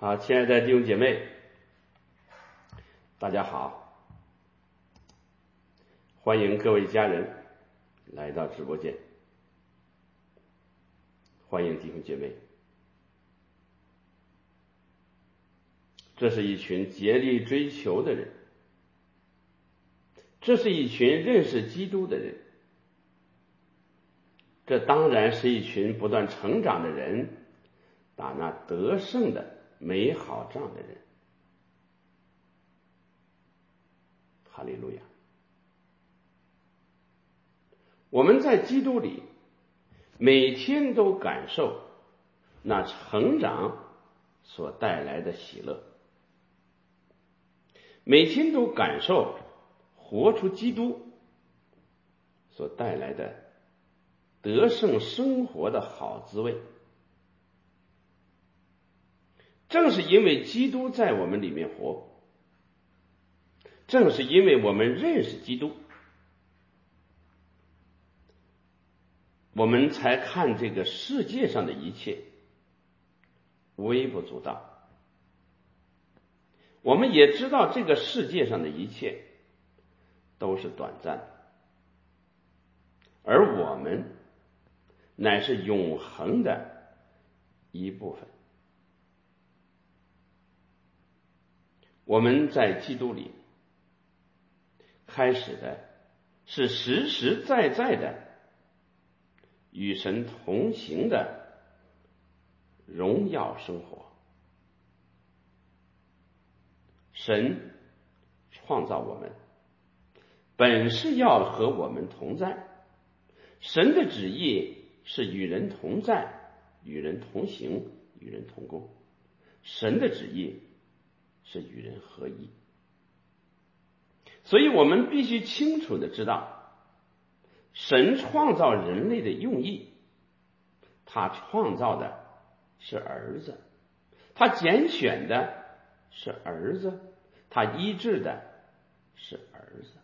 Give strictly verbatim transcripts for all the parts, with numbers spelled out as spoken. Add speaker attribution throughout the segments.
Speaker 1: 好，亲爱的弟兄姐妹，大家好，欢迎各位家人来到直播间，欢迎弟兄姐妹。这是一群竭力追求的人，这是一群认识基督的人，这当然是一群不断成长的人，打那得胜的美好仗的人。哈利路亚！我们在基督里每天都感受那成长所带来的喜乐，每天都感受活出基督所带来的得胜生活的好滋味。正是因为基督在我们里面活，正是因为我们认识基督，我们才看这个世界上的一切微不足道。我们也知道这个世界上的一切都是短暂的，而我们乃是永恒的一部分。我们在基督里开始的是实实在在的与神同行的荣耀生活。神创造我们，本是要和我们同在，神的旨意是与人同在，与人同行，与人同工。神的旨意是与人合一。所以我们必须清楚地知道，神创造人类的用意，他创造的是儿子，他拣选的是儿子，他医治的是儿子。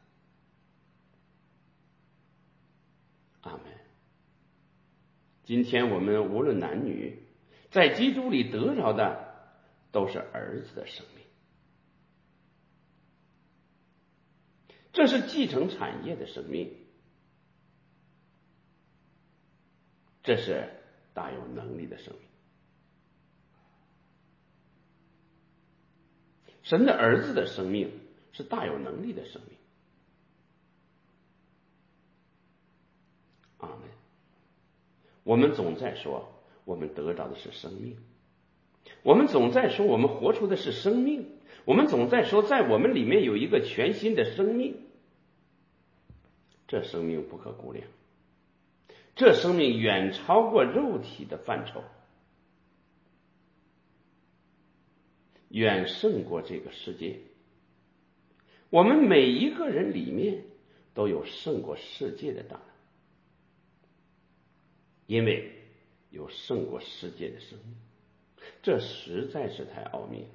Speaker 1: 阿们。今天我们无论男女，在基督里得着的都是儿子的生命，这是继承产业的生命，这是大有能力的生命。神的儿子的生命是大有能力的生命。阿们。我们总在说我们得着的是生命，我们总在说我们活出的是生命，我们总在说在我们里面有一个全新的生命。这生命不可估量，这生命远超过肉体的范畴，远胜过这个世界。我们每一个人里面都有胜过世界的大能，因为有胜过世界的生命，这实在是太奥秘了。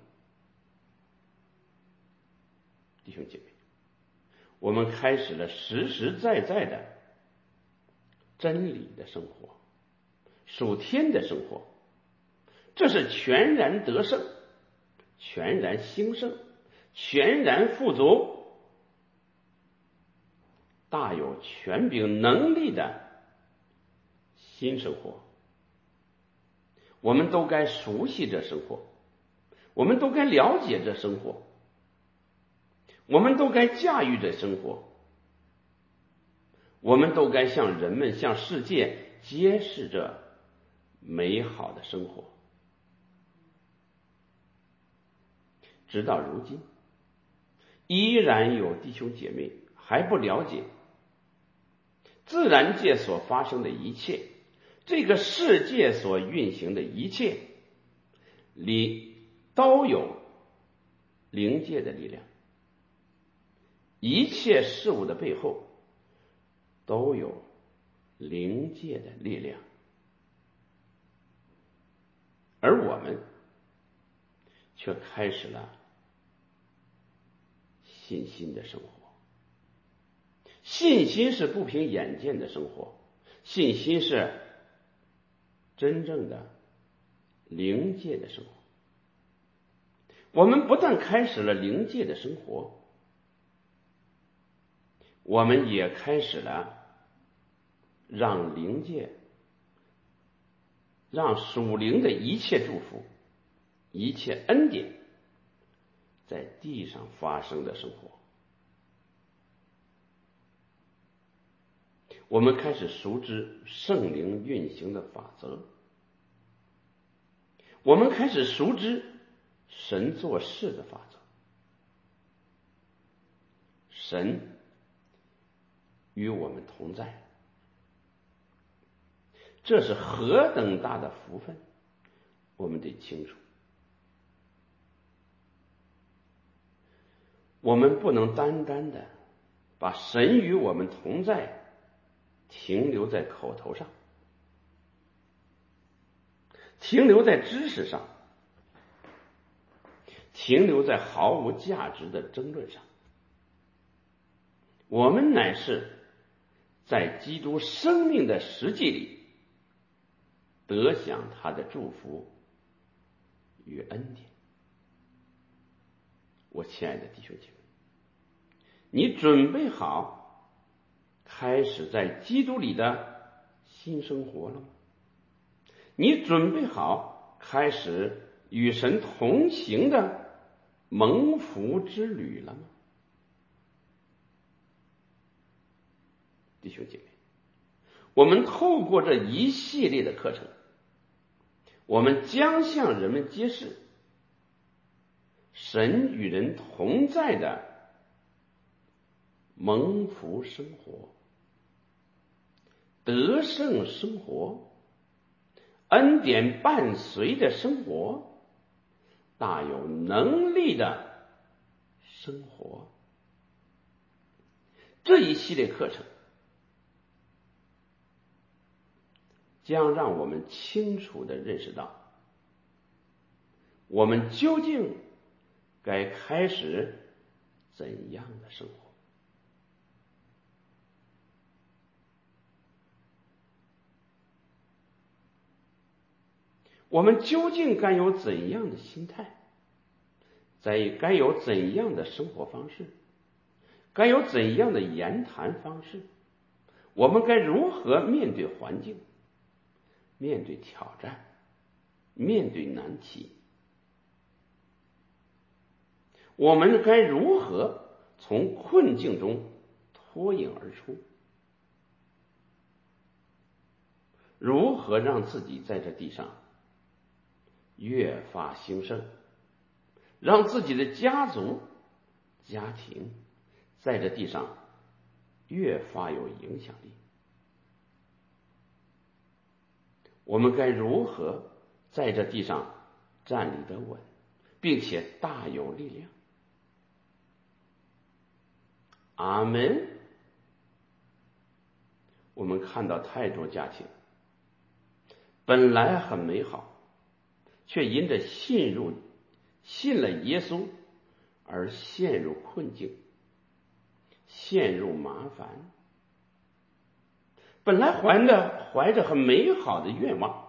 Speaker 1: 弟兄姐妹，我们开始了实实在在的真理的生活，属天的生活，这是全然得胜，全然兴盛，全然富足，大有权柄能力的新生活。我们都该熟悉这生活，我们都该了解这生活，我们都该驾驭这生活，我们都该向人们向世界揭示这美好的生活。直到如今，依然有弟兄姐妹还不了解自然界所发生的一切，这个世界所运行的一切里都有灵界的力量，一切事物的背后都有灵界的力量，而我们却开始了信心的生活。信心是不凭眼见的生活，信心是真正的灵界的生活。 我们不但开始了灵界的生活，我们也开始了让灵界、让属灵的一切祝福、一切恩典在地上发生的生活。我们开始熟知圣灵运行的法则，我们开始熟知神做事的法则。神与我们同在，这是何等大的福分，我们得清楚。我们不能单单的把神与我们同在停留在口头上，停留在知识上，停留在毫无价值的争论上。我们乃是在基督生命的实际里得享他的祝福与恩典。我亲爱的弟兄姐妹，你准备好开始在基督里的新生活了吗？你准备好开始与神同行的蒙福之旅了吗？弟兄姐妹，我们透过这一系列的课程，我们将向人们揭示神与人同在的蒙福生活、得胜生活、恩典伴随的生活、大有能力的生活。这一系列课程将让我们清楚地认识到，我们究竟该开始怎样的生活。我们究竟该有怎样的心态，在该有怎样的生活方式，该有怎样的言谈方式，我们该如何面对环境，面对挑战，面对难题，我们该如何从困境中脱颖而出，如何让自己在这地上越发兴盛，让自己的家族、家庭在这地上越发有影响力。我们该如何在这地上站立得稳，并且大有力量？阿们。我们看到太多家庭本来很美好，却因着信入信了耶稣而陷入困境，陷入麻烦。本来怀着怀着很美好的愿望，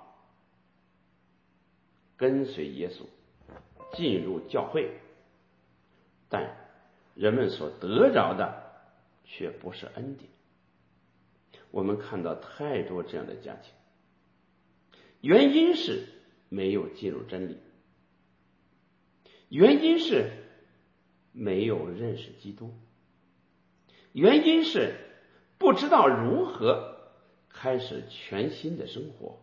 Speaker 1: 跟随耶稣进入教会，但人们所得着的却不是恩典。我们看到太多这样的家庭，原因是没有进入真理，原因是没有认识基督，原因是不知道如何开始全新的生活。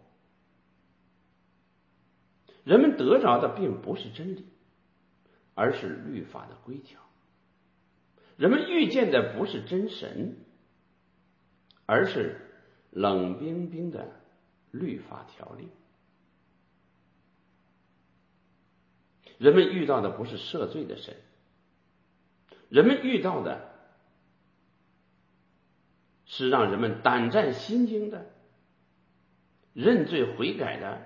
Speaker 1: 人们得着的并不是真理，而是律法的规条。人们遇见的不是真神，而是冷冰冰的律法条例。人们遇到的不是赦罪的神，人们遇到的是让人们胆战心惊的、认罪悔改的、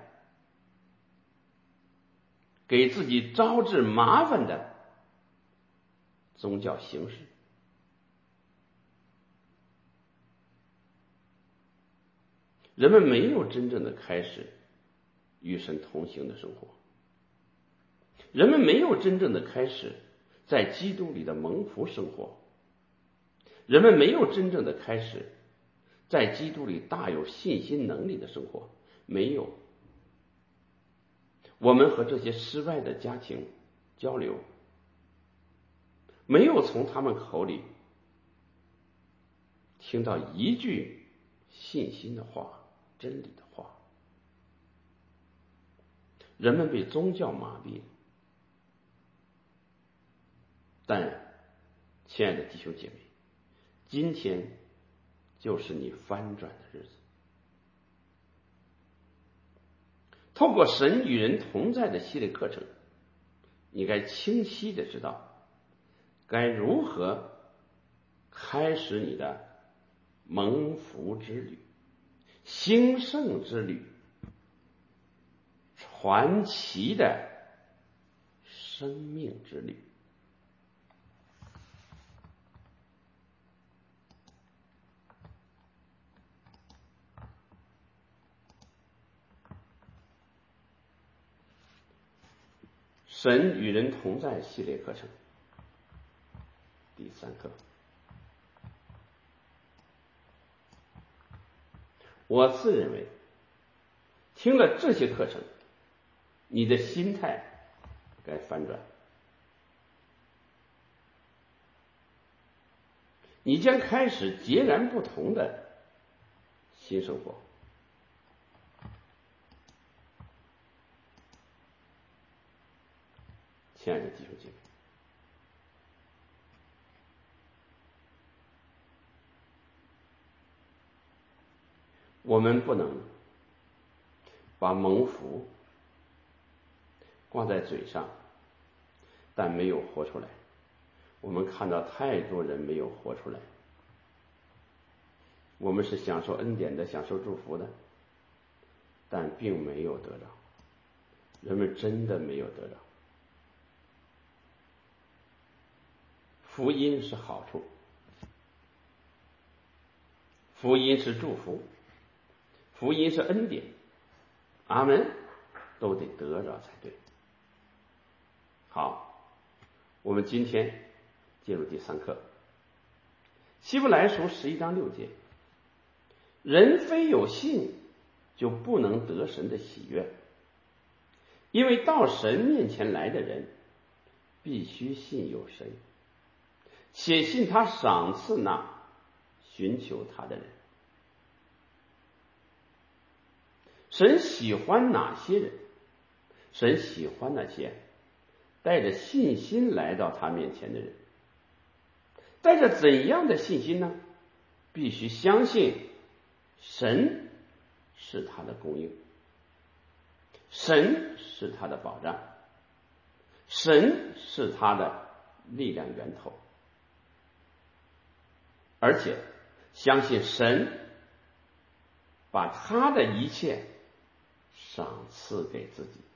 Speaker 1: 给自己招致麻烦的宗教形式。人们没有真正的开始与神同行的生活， 人们没有真正的开始在基督里的蒙福生活，人们没有真正的开始在基督里大有信心能力的生活，没有。我们和这些失败的家庭交流，没有从他们口里听到一句信心的话，真理的话。人们被宗教麻痹了，但亲爱的弟兄姐妹，今天就是你翻转的日子。透过神与人同在的系列课程，你该清晰的知道该如何开始你的蒙福之旅、兴盛之旅、传奇的生命之旅。神与人同在系列课程第三课，我自认为听了这些课程，你的心态该反转，你将开始截然不同的新生活。亲爱的弟兄姐妹，我们不能把蒙福挂在嘴上，但没有活出来。我们看到太多人没有活出来。我们是享受恩典的，享受祝福的，但并没有得着。人们真的没有得着。福音是好处，福音是祝福，福音是恩典，阿们，都得得着才对。好，我们今天进入第三课，希伯来书十一章六节，人非有信就不能得神的喜悦，因为到神面前来的人必须信有神，且信他赏赐那寻求他的人。神喜欢哪些人？神喜欢那些带着信心来到他面前的人。带着怎样的信心呢？必须相信神是他的供应，神是他的保障，神是他的力量源头，而且相信神把他的一切赏赐给自己。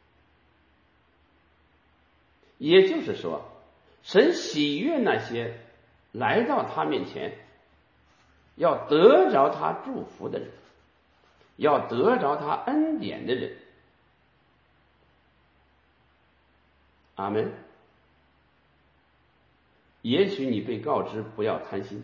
Speaker 1: 也就是说，神喜悦那些来到他面前要得着他祝福的人，要得着他恩典的人。阿们。也许你被告知不要贪心，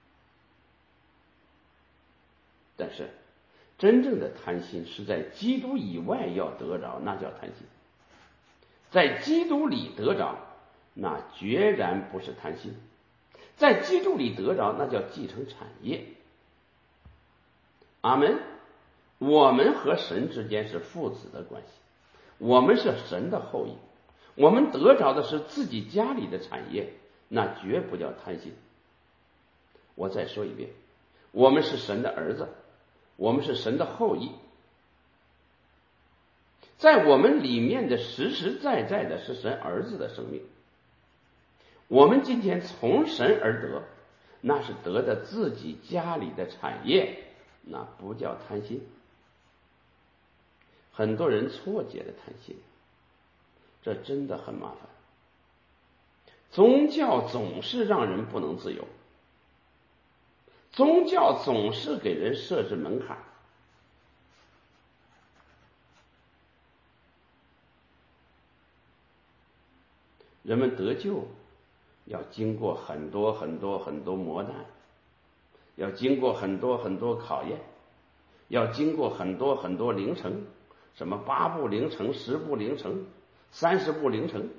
Speaker 1: 但是真正的贪心是在基督以外要得着，那叫贪心；在基督里得着，那决然不是贪心；在基督里得着，那叫继承产业。阿们。我们和神之间是父子的关系，我们是神的后裔，我们得着的是自己家里的产业，那绝不叫贪心。我再说一遍，我们是神的儿子，我们是神的后裔，在我们里面的实实在在的是神儿子的生命。我们今天从神而得，那是得的自己家里的产业，那不叫贪心。很多人错解了贪心，这真的很麻烦。宗教总是让人不能自由，宗教总是给人设置门槛。 人们得救要经过很多很多很多磨难，要经过很多很多考验，要经过很多很多凌晨，什么八步凌晨、十步凌晨、三十步凌晨。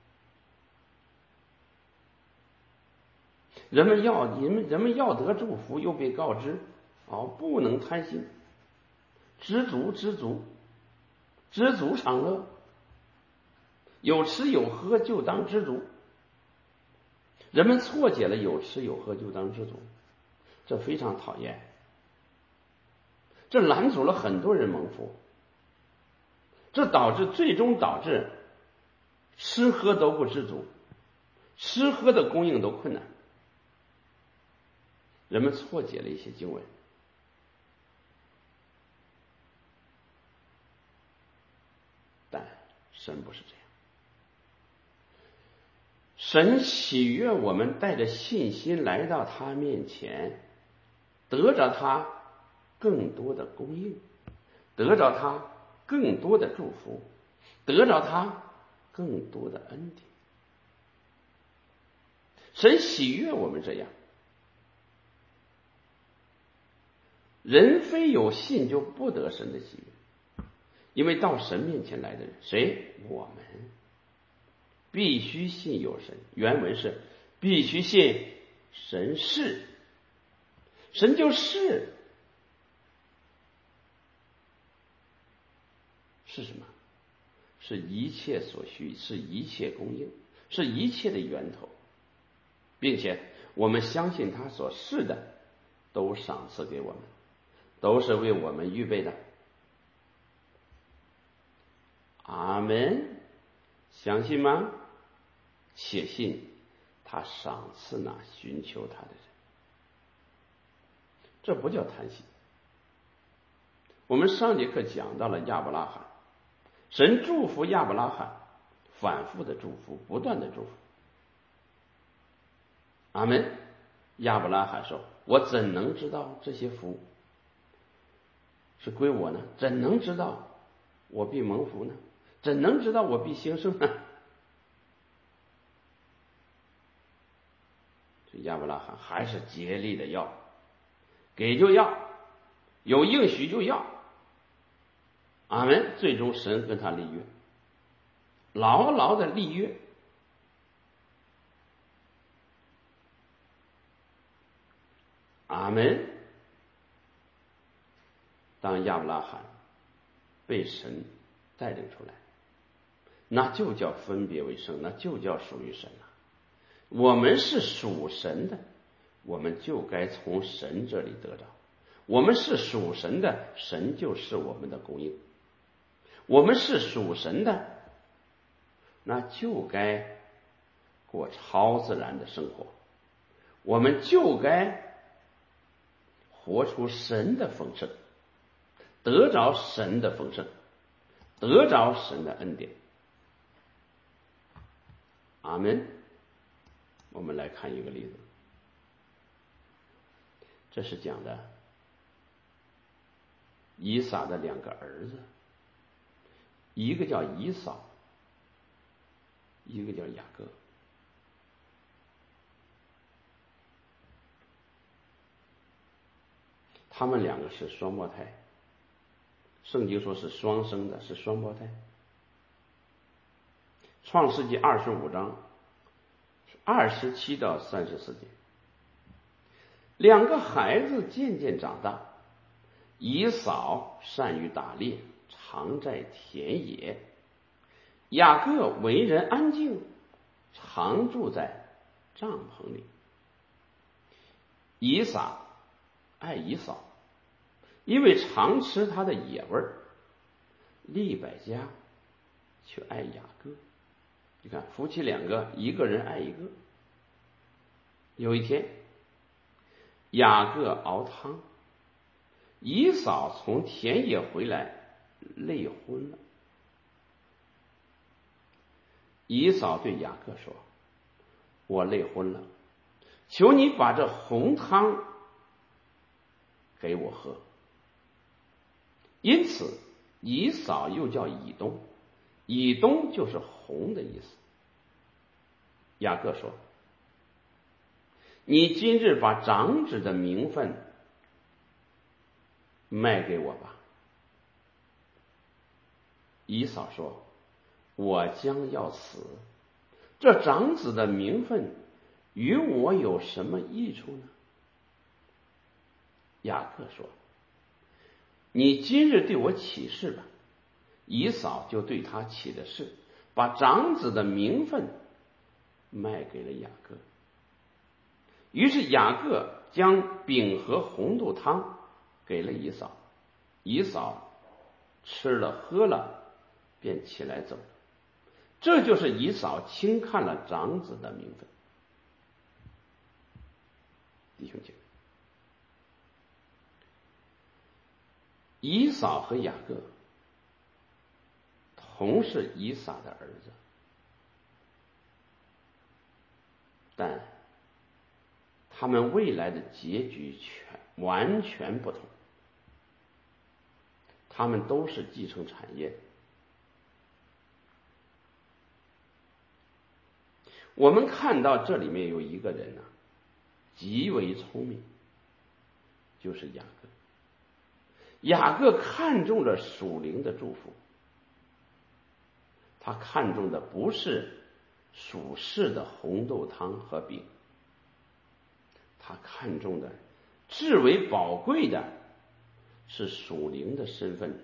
Speaker 1: 人们要人们人们要得祝福，又被告知哦，不能贪心，知足知足，知足常乐，有吃有喝就当知足。人们错解了有吃有喝就当知足，这非常讨厌，这拦阻了很多人蒙福，这导致最终导致吃喝都不知足，吃喝的供应都困难。人们错解了一些经文，但神不是这样。神喜悦我们带着信心来到他面前，得着他更多的供应，得着他更多的祝福，得着他更多的恩典。神喜悦我们这样。人非有信就不得神的喜悦，因为到神面前来的人，谁？我们必须信有神。原文是必须信神是，神就是是什么？是一切所需，是一切供应，是一切的源头，并且我们相信他所是的都赏赐给我们，都是为我们预备的。阿们，相信吗？且信他赏赐那寻求他的人。这不叫贪心。我们上节课讲到了亚伯拉罕，神祝福亚伯拉罕，反复的祝福，不断的祝福。阿们。亚伯拉罕说，我怎能知道这些福是归我呢？怎能知道我必蒙福呢？怎能知道我必兴盛呢？这亚伯拉罕还是竭力的要，给就要，有应许就要。阿们。最终神跟他立约，牢牢的立约。阿们。当亚伯拉罕被神带领出来，那就叫分别为圣，那就叫属于神了。我们是属神的，我们就该从神这里得着。我们是属神的，神就是我们的供应。我们是属神的，那就该过超自然的生活，我们就该活出神的丰盛，得着神的丰盛，得着神的恩典。阿们。我们来看一个例子，这是讲的以撒的两个儿子，一个叫以扫，一个叫雅各。他们两个是双胞胎，圣经说是双生的，是双胞胎。创世纪二十五章二十七到三十四节，两个孩子渐渐长大，以扫善于打猎，常在田野；雅各为人安静，常住在帐篷里。以撒爱以扫，因为常吃他的野味儿；利百加却爱雅各。你看，夫妻两个，一个人爱一个。有一天，雅各熬汤，以扫从田野回来，累昏了。以扫对雅各说，我累昏了，求你把这红汤给我喝。因此以扫又叫以东，以东就是红的意思。 雅各说：你今日把长子的名分卖给我吧。以扫说：我将要死，这长子的名分与我有什么益处呢？雅各说：你今日对我起誓吧。以扫就对他起了誓，把长子的名分卖给了雅各。于是雅各将饼和红豆汤给了以扫，以扫吃了喝了，便起来走。这就是以扫轻看了长子的名分。弟兄姐妹，以扫和雅各同是以撒的儿子，但他们未来的结局全完全不同。他们都是继承产业。我们看到这里面有一个人呢、啊，极为聪明，就是雅各。雅各看中了属灵的祝福，他看中的不是属世的红豆汤和饼，他看中的至为宝贵的是属灵的身份。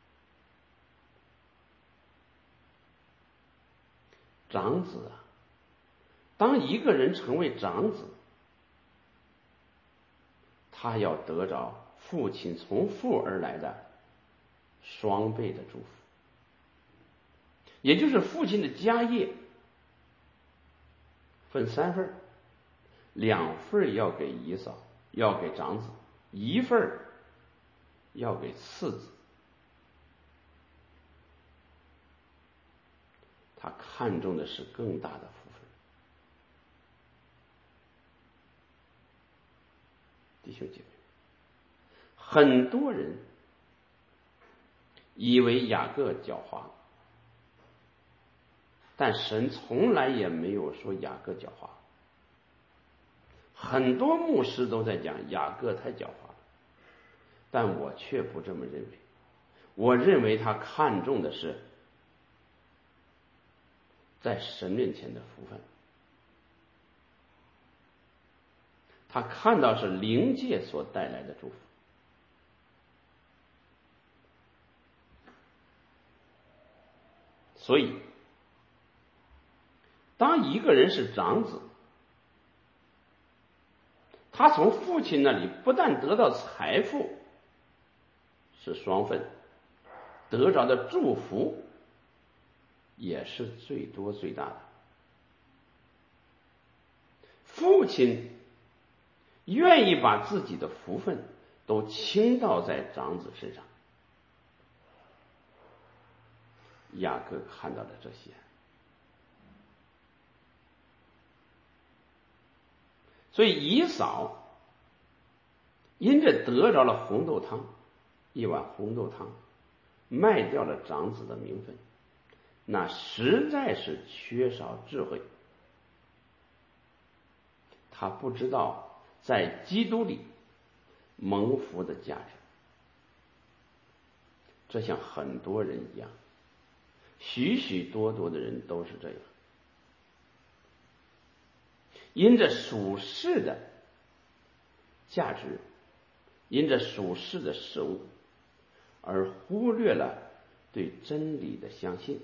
Speaker 1: 长子啊，当一个人成为长子，他要得着父亲从父而来的双倍的祝福，也就是父亲的家业分三份，两份要给以扫，要给长子，一份要给次子。他看重的是更大的福分。弟兄姐妹，很多人以为雅各狡猾，但神从来也没有说雅各狡猾。很多牧师都在讲雅各太狡猾了，但我却不这么认为。我认为他看重的是在神面前的福分，他看到是灵界所带来的祝福。所以当一个人是长子，他从父亲那里不但得到财富是双份，得着的祝福也是最多最大的。父亲愿意把自己的福分都倾倒在长子身上。雅各看到了这些，所以以扫因着得着了红豆汤，一碗红豆汤，卖掉了长子的名分，那实在是缺少智慧。他不知道在基督里蒙福的价值。这像很多人一样，许许多多的人都是这样，因着属世的价值，因着属世的事物，而忽略了对真理的相信，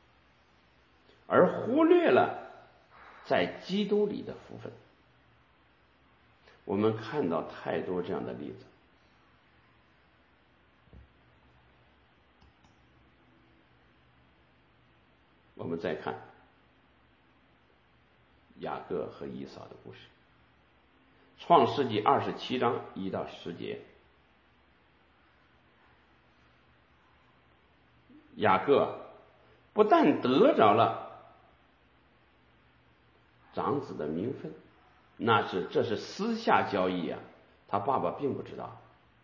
Speaker 1: 而忽略了在基督里的福分。我们看到太多这样的例子。我们再看雅各和以扫的故事，创世纪二十七章一到十节。雅各不但得着了长子的名分，那是这是私下交易啊，他爸爸并不知道，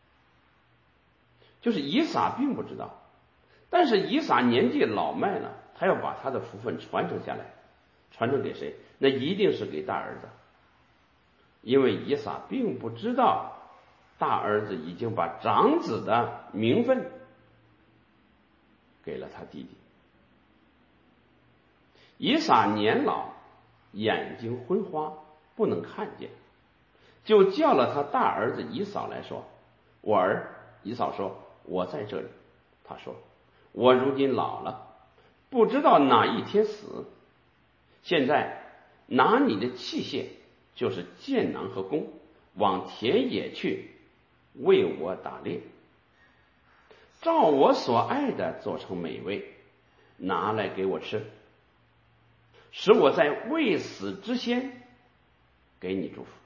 Speaker 1: 就是以撒并不知道，但是以撒年纪老迈了，他要把他的福分传承下来， 传承给谁？那一定是给大儿子，因为以撒并不知道大儿子已经把长子的名分给了他弟弟。以撒年老，眼睛昏花，不能看见，就叫了他大儿子以扫来说：“我儿。”以扫说：“我在这里。”他说：“我如今老了，不知道哪一天死。现在拿你的器械，就是箭囊和弓，往田野去，为我打猎，照我所爱的做成美味，拿来给我吃，使我在未死之先给你祝福。”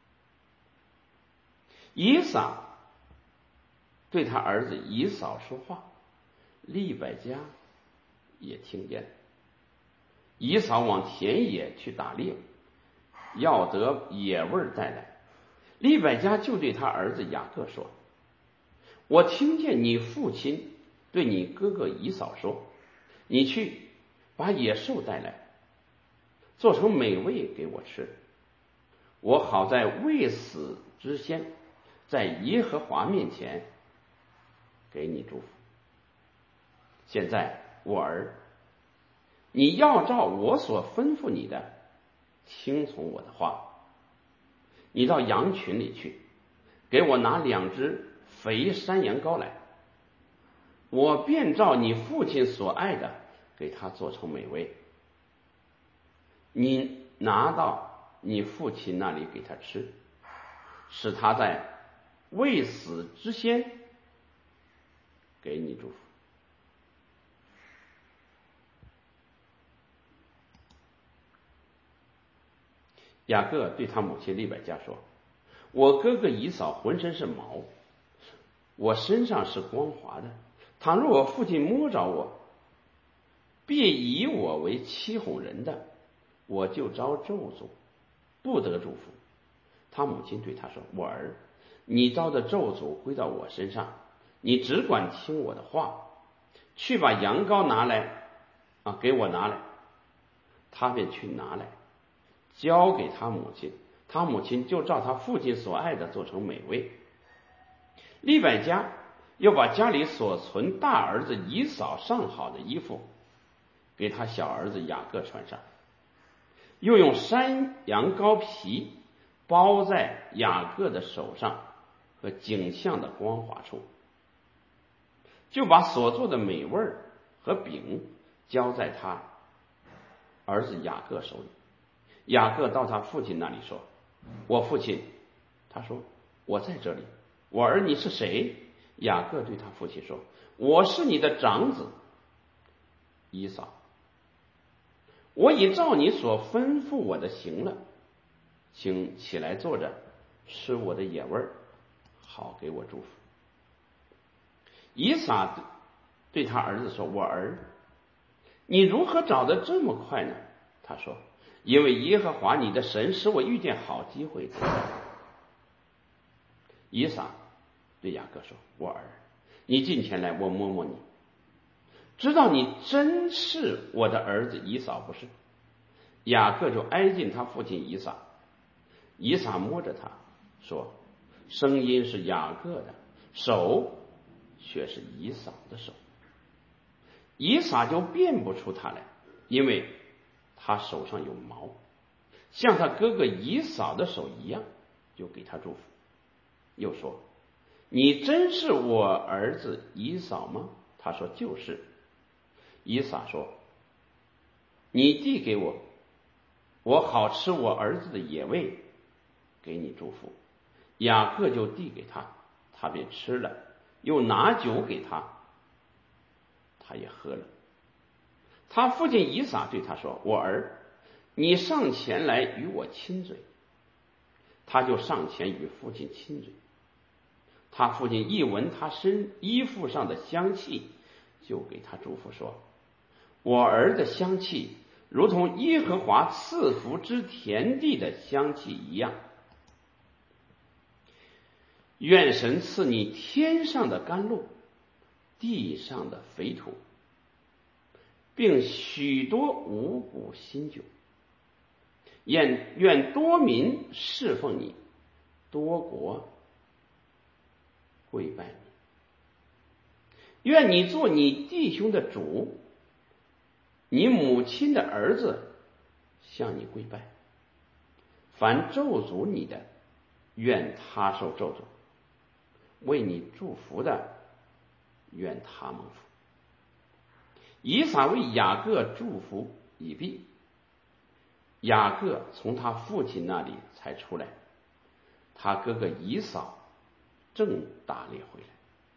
Speaker 1: 以撒对他儿子以扫说话，利百加也听见了。以扫往田野去打猎，要得野味带来。利百加就对他儿子雅各说：“我听见你父亲对你哥哥以扫说，你去把野兽带来，做成美味给我吃，我好在未死之先，在耶和华面前给你祝福。现在我儿，你要照我所吩咐你的，听从我的话。你到羊群里去，给我拿两只肥山羊羔来，我便照你父亲所爱的，给他做成美味。你拿到你父亲那里给他吃，使他在未死之先给你祝福。”雅各对他母亲利百加说：“我哥哥以扫浑身是毛，我身上是光滑的。倘若我父亲摸着我，必以我为欺哄人的，我就遭咒诅，不得祝福。”他母亲对他说：“我儿，你遭的咒诅归到我身上，你只管听我的话，去把羊羔拿来啊，给我拿来。”他便去拿来，交给他母亲，他母亲就照他父亲所爱的做成美味。利百加又把家里所存大儿子以扫上好的衣服给他小儿子雅各穿上，又用山羊羔皮包在雅各的手上和颈项的光滑处，就把所做的美味和饼交在他儿子雅各手里。雅各到他父亲那里说：“我父亲。”他说：“我在这里。”“我儿，你是谁？”雅各对他父亲说：“我是你的长子以扫，我已照你所吩咐我的行了，请起来坐着，吃我的野味，好给我祝福。”以撒对他儿子说：“我儿，你如何找得这么快呢？”他说：“因为耶和华你的神使我遇见好机会。”以撒对雅各说：“我儿，你近前来，我摸摸你，知道你真是我的儿子以扫不是？”雅各就挨近他父亲以撒，以撒摸着他说：“声音是雅各的，手却是以扫的手。”以撒就辨不出他来，因为他手上有毛，像他哥哥以扫的手一样，就给他祝福。又说：“你真是我儿子以扫吗？”他说：“就是。”以撒说：“你递给我，我好吃我儿子的野味，给你祝福。”雅各就递给他，他便吃了，又拿酒给他，他也喝了。他父亲以撒对他说：“我儿，你上前来与我亲嘴。”他就上前与父亲亲嘴。他父亲一闻他身衣服上的香气，就给他祝福说：“我儿的香气如同耶和华赐福之田地的香气一样。愿神赐你天上的甘露，地上的肥土，并许多五谷新酒。 愿愿多民侍奉你，多国跪拜你。愿你做你弟兄的主，你母亲的儿子向你跪拜。凡咒诅你的，愿他受咒诅；为你祝福的，愿他蒙福。以撒为雅各祝福以毕，雅各从他父亲那里才出来，他哥哥以扫正打猎回来。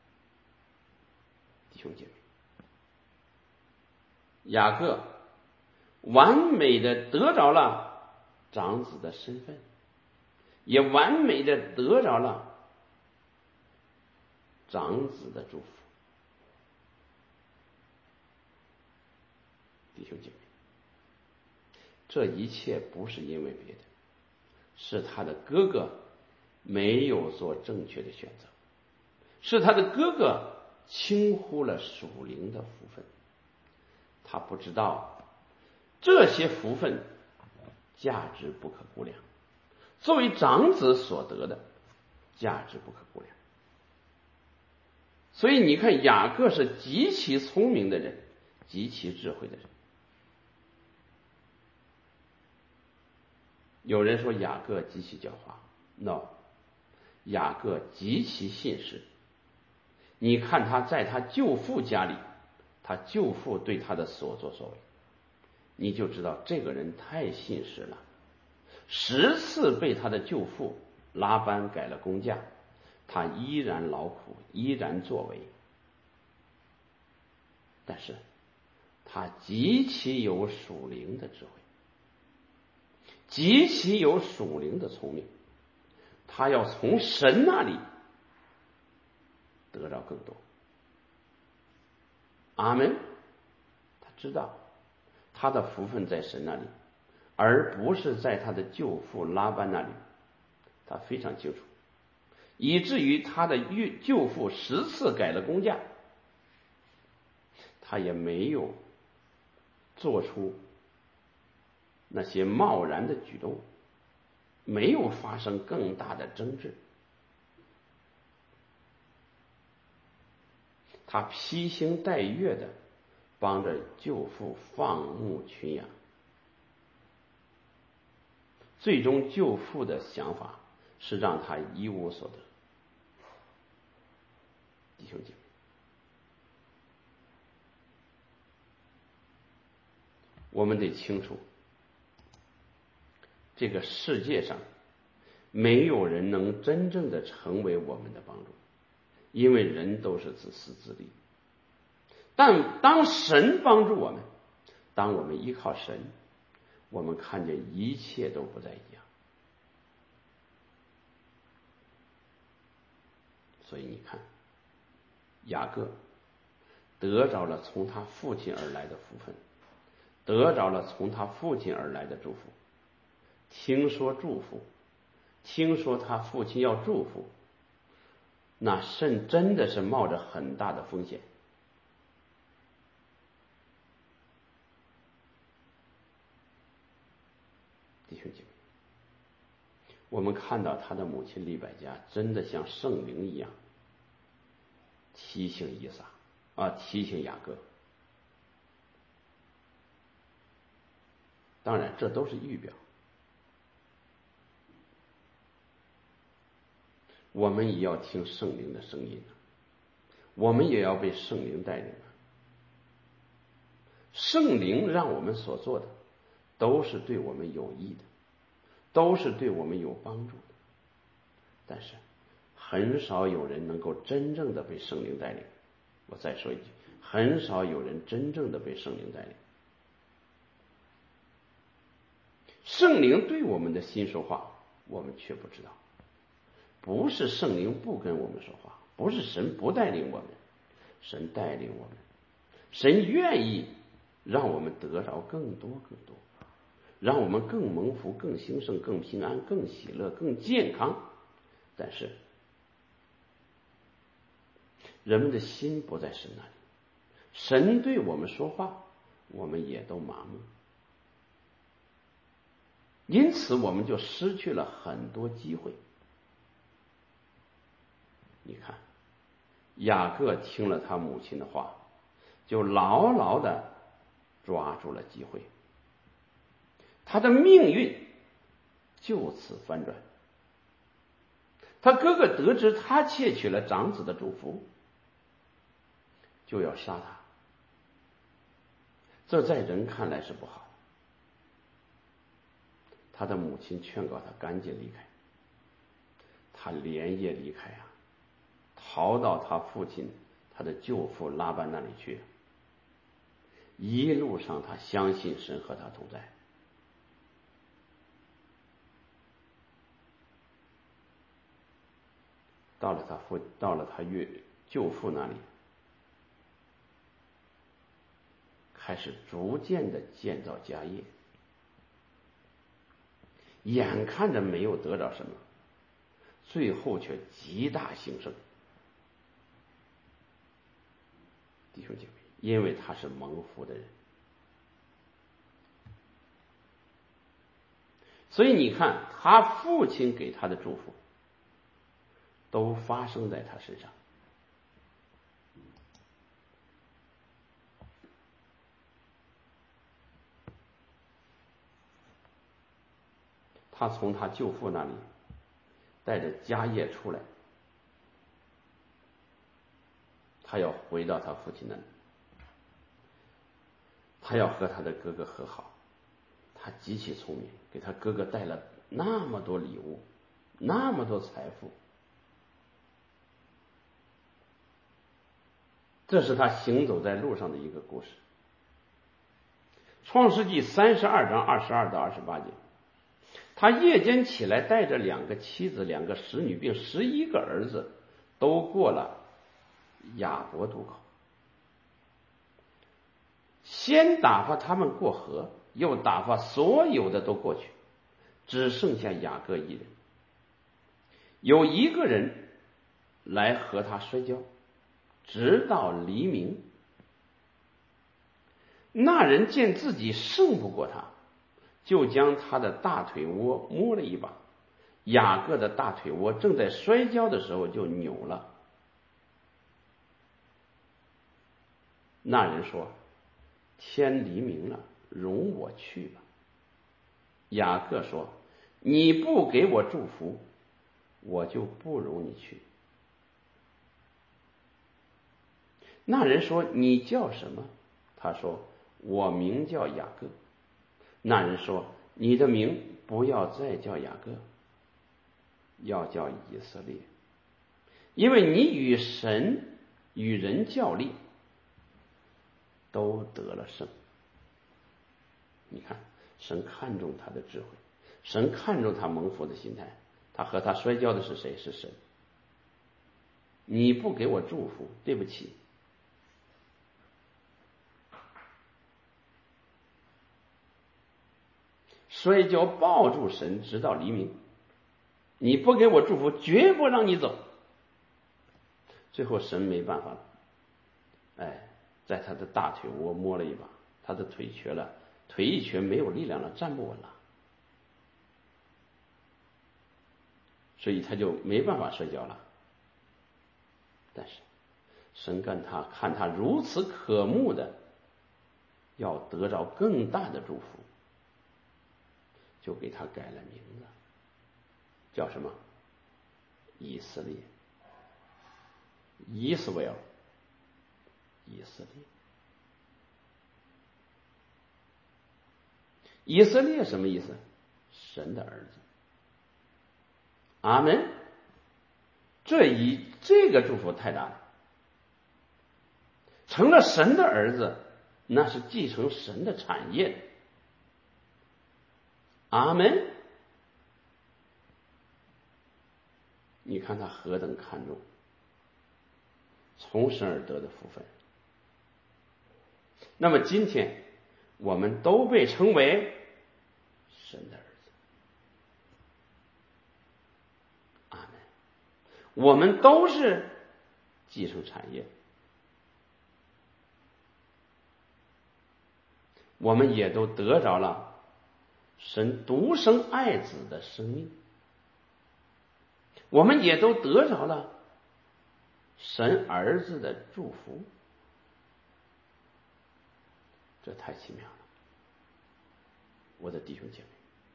Speaker 1: 弟兄姐妹，雅各完美的得着了长子的身份，也完美的得着了长子的祝福。弟兄姐妹，这一切不是因为别的，是他的哥哥没有做正确的选择，是他的哥哥轻忽了属灵的福分。他不知道这些福分价值不可估量，作为长子所得的价值不可估量。所以你看，雅各是极其聪明的人，极其智慧的人。有人说雅各极其狡猾 ，no， 雅各极其信实。你看他在他舅父家里，他舅父对他的所作所为，你就知道这个人太信实了。十次被他的舅父拉班改了工价，他依然劳苦，依然作为。但是他极其有属灵的智慧，极其有属灵的聪明，他要从神那里得到更多。阿们。他知道他的福分在神那里，而不是在他的舅父拉班那里，他非常清楚，以至于他的舅父十次改了工价，他也没有做出那些贸然的举动，没有发生更大的争执。他披星戴月的帮着舅父放牧群羊，最终舅父的想法是让他一无所得。弟兄姐妹，我们得清楚，这个世界上没有人能真正的成为我们的帮助，因为人都是自私自利。但当神帮助我们，当我们依靠神，我们看见一切都不再一样。所以你看，雅各得着了从他父亲而来的福分，得着了从他父亲而来的祝福。听说祝福，听说他父亲要祝福，那甚真的是冒着很大的风险。弟兄姐妹，我们看到他的母亲利百加真的像圣灵一样提醒以撒啊，提醒雅各。当然这都是预表，我们也要听圣灵的声音，我们也要被圣灵带领。圣灵让我们所做的都是对我们有益的，都是对我们有帮助的。但是很少有人能够真正的被圣灵带领。我再说一句，很少有人真正的被圣灵带领。圣灵对我们的心说话，我们却不知道。不是圣灵不跟我们说话，不是神不带领我们，神带领我们，神愿意让我们得着更多更多，让我们更蒙福、更兴盛、更平安、更喜乐、更健康。但是人们的心不在神那里，神对我们说话，我们也都麻木。 因此我们就失去了很多机会。你看，雅各听了他母亲的话，就牢牢地抓住了机会，他的命运就此翻转。他哥哥得知他窃取了长子的祝福，就要杀他，这在人看来是不好。他的母亲劝告他赶紧离开，他连夜离开啊，逃到他父亲他的舅父拉班那里去。一路上他相信神和他同在。到了他父到了他岳舅父那里，开始逐渐的建造家业，眼看着没有得着什么，最后却极大兴盛。弟兄姐妹，因为他是蒙福的人，所以你看他父亲给他的祝福都发生在他身上。他从他舅父那里带着家业出来，他要回到他父亲那里，他要和他的哥哥和好。他极其聪明，给他哥哥带了那么多礼物，那么多财富。这是他行走在路上的一个故事。创世纪三十二章二十二到二十八节，他夜间起来，带着两个妻子、两个使女，并十一个儿子，都过了雅博渡口。先打发他们过河，又打发所有的都过去，只剩下雅各一人。有一个人来和他摔跤，直到黎明。那人见自己胜不过他，就将他的大腿窝摸了一把。雅各的大腿窝正在摔跤的时候就扭了。那人说：天黎明了，容我去吧。雅各说：你不给我祝福，我就不容你去。那人说：你叫什么？他说：我名叫雅各。那人说：你的名不要再叫雅各，要叫以色列，因为你与神与人较力，都得了胜。你看，神看重他的智慧，神看重他蒙福的心态。他和他摔跤的是谁？是神。你不给我祝福，对不起。摔跤抱住神直到黎明，你不给我祝福，绝不让你走。最后神没办法了，哎，在他的大腿窝摸了一把，他的腿瘸了，腿一瘸没有力量了，站不稳了，所以他就没办法摔跤了。但是神看他看他如此渴慕的要得着更大的祝福，就给他改了名字，叫什么？以色列。以色列，以色列，以色列什么意思？神的儿子。阿门。这一这个祝福太大了，成了神的儿子，那是继承神的产业。阿门。你看他何等看重从神而得的福分。那么今天我们都被称为神的儿子。阿门。我们都是继承产业，我们也都得着了神独生爱子的生命，我们也都得着了神儿子的祝福，这太奇妙了，我的弟兄姐妹。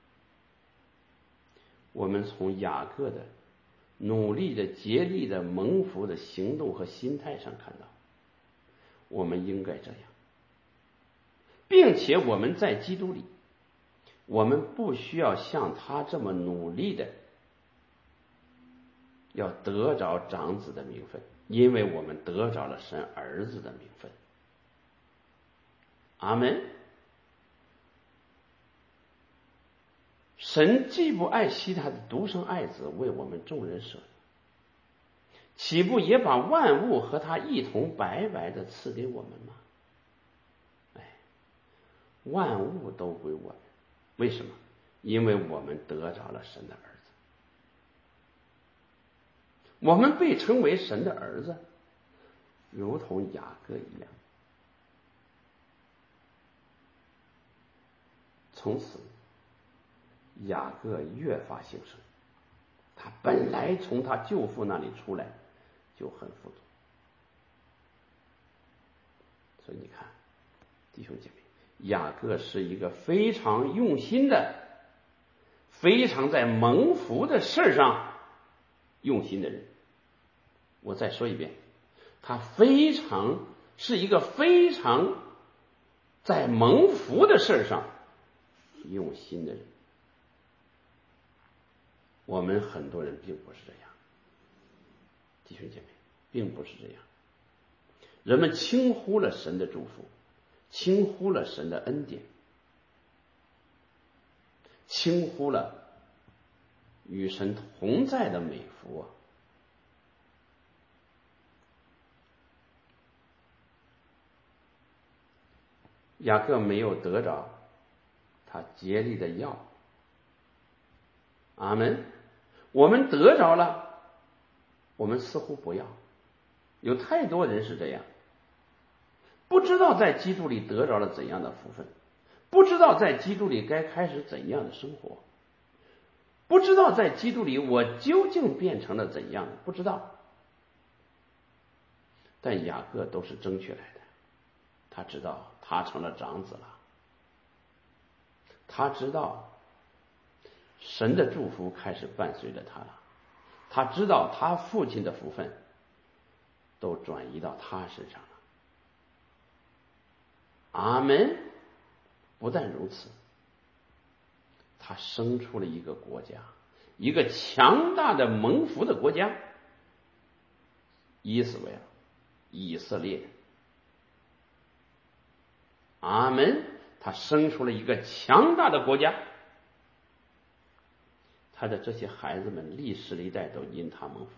Speaker 1: 我们从雅各的努力的、竭力的、蒙福的行动和心态上看到，我们应该这样，并且我们在基督里，我们不需要像他这么努力的要得着长子的名分，因为我们得着了神儿子的名分。阿们。神既不爱惜他的独生爱子为我们众人舍，岂不也把万物和他一同白白的赐给我们吗？哎，万物都归我们，为什么？因为我们得着了神的儿子，我们被称为神的儿子，如同雅各一样。从此雅各越发兴盛，他本来从他舅父那里出来就很富足，所以你看，弟兄姐妹，雅各是一个非常用心的、非常在蒙福的事上用心的人。我再说一遍，他非常是一个非常在蒙福的事上用心的人。我们很多人并不是这样，弟兄姐妹，并不是这样。人们轻忽了神的祝福，轻忽了神的恩典，轻忽了与神同在的美福啊！雅各没有得着他竭力的要，阿们。我们得着了，我们似乎不要。有太多人是这样，不知道在基督里得着了怎样的福分，不知道在基督里该开始怎样的生活，不知道在基督里我究竟变成了怎样，不知道。但雅各都是争取来的，他知道他成了长子了，他知道神的祝福开始伴随着他了，他知道他父亲的福分都转移到他身上了。阿们。不但如此，他生出了一个国家，一个强大的蒙福的国家，以斯为尔，以色列。阿们。他生出了一个强大的国家，他的这些孩子们历世历代都因他蒙福。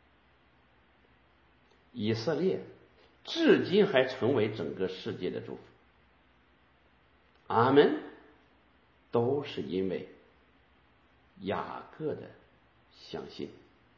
Speaker 1: 以色列至今还成为整个世界的祝福。阿们。都是因为雅各的相信。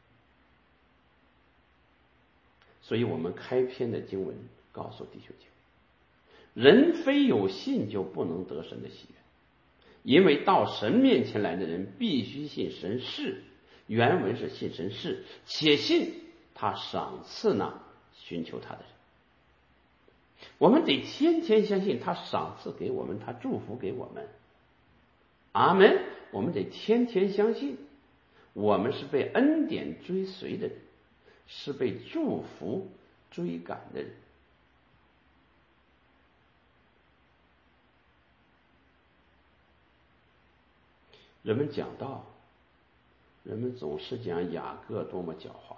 Speaker 1: 所以我们开篇的经文告诉弟兄姐妹，人非有信就不能得神的喜悦，因为到神面前来的人必须信神是，原文是信神是，且信他赏赐那寻求他的人。我们得天天相信他赏赐给我们，他祝福给我们。阿们。我们得天天相信我们是被恩典追随的人，是被祝福追赶的人。人们讲道，人们总是讲雅各多么狡猾，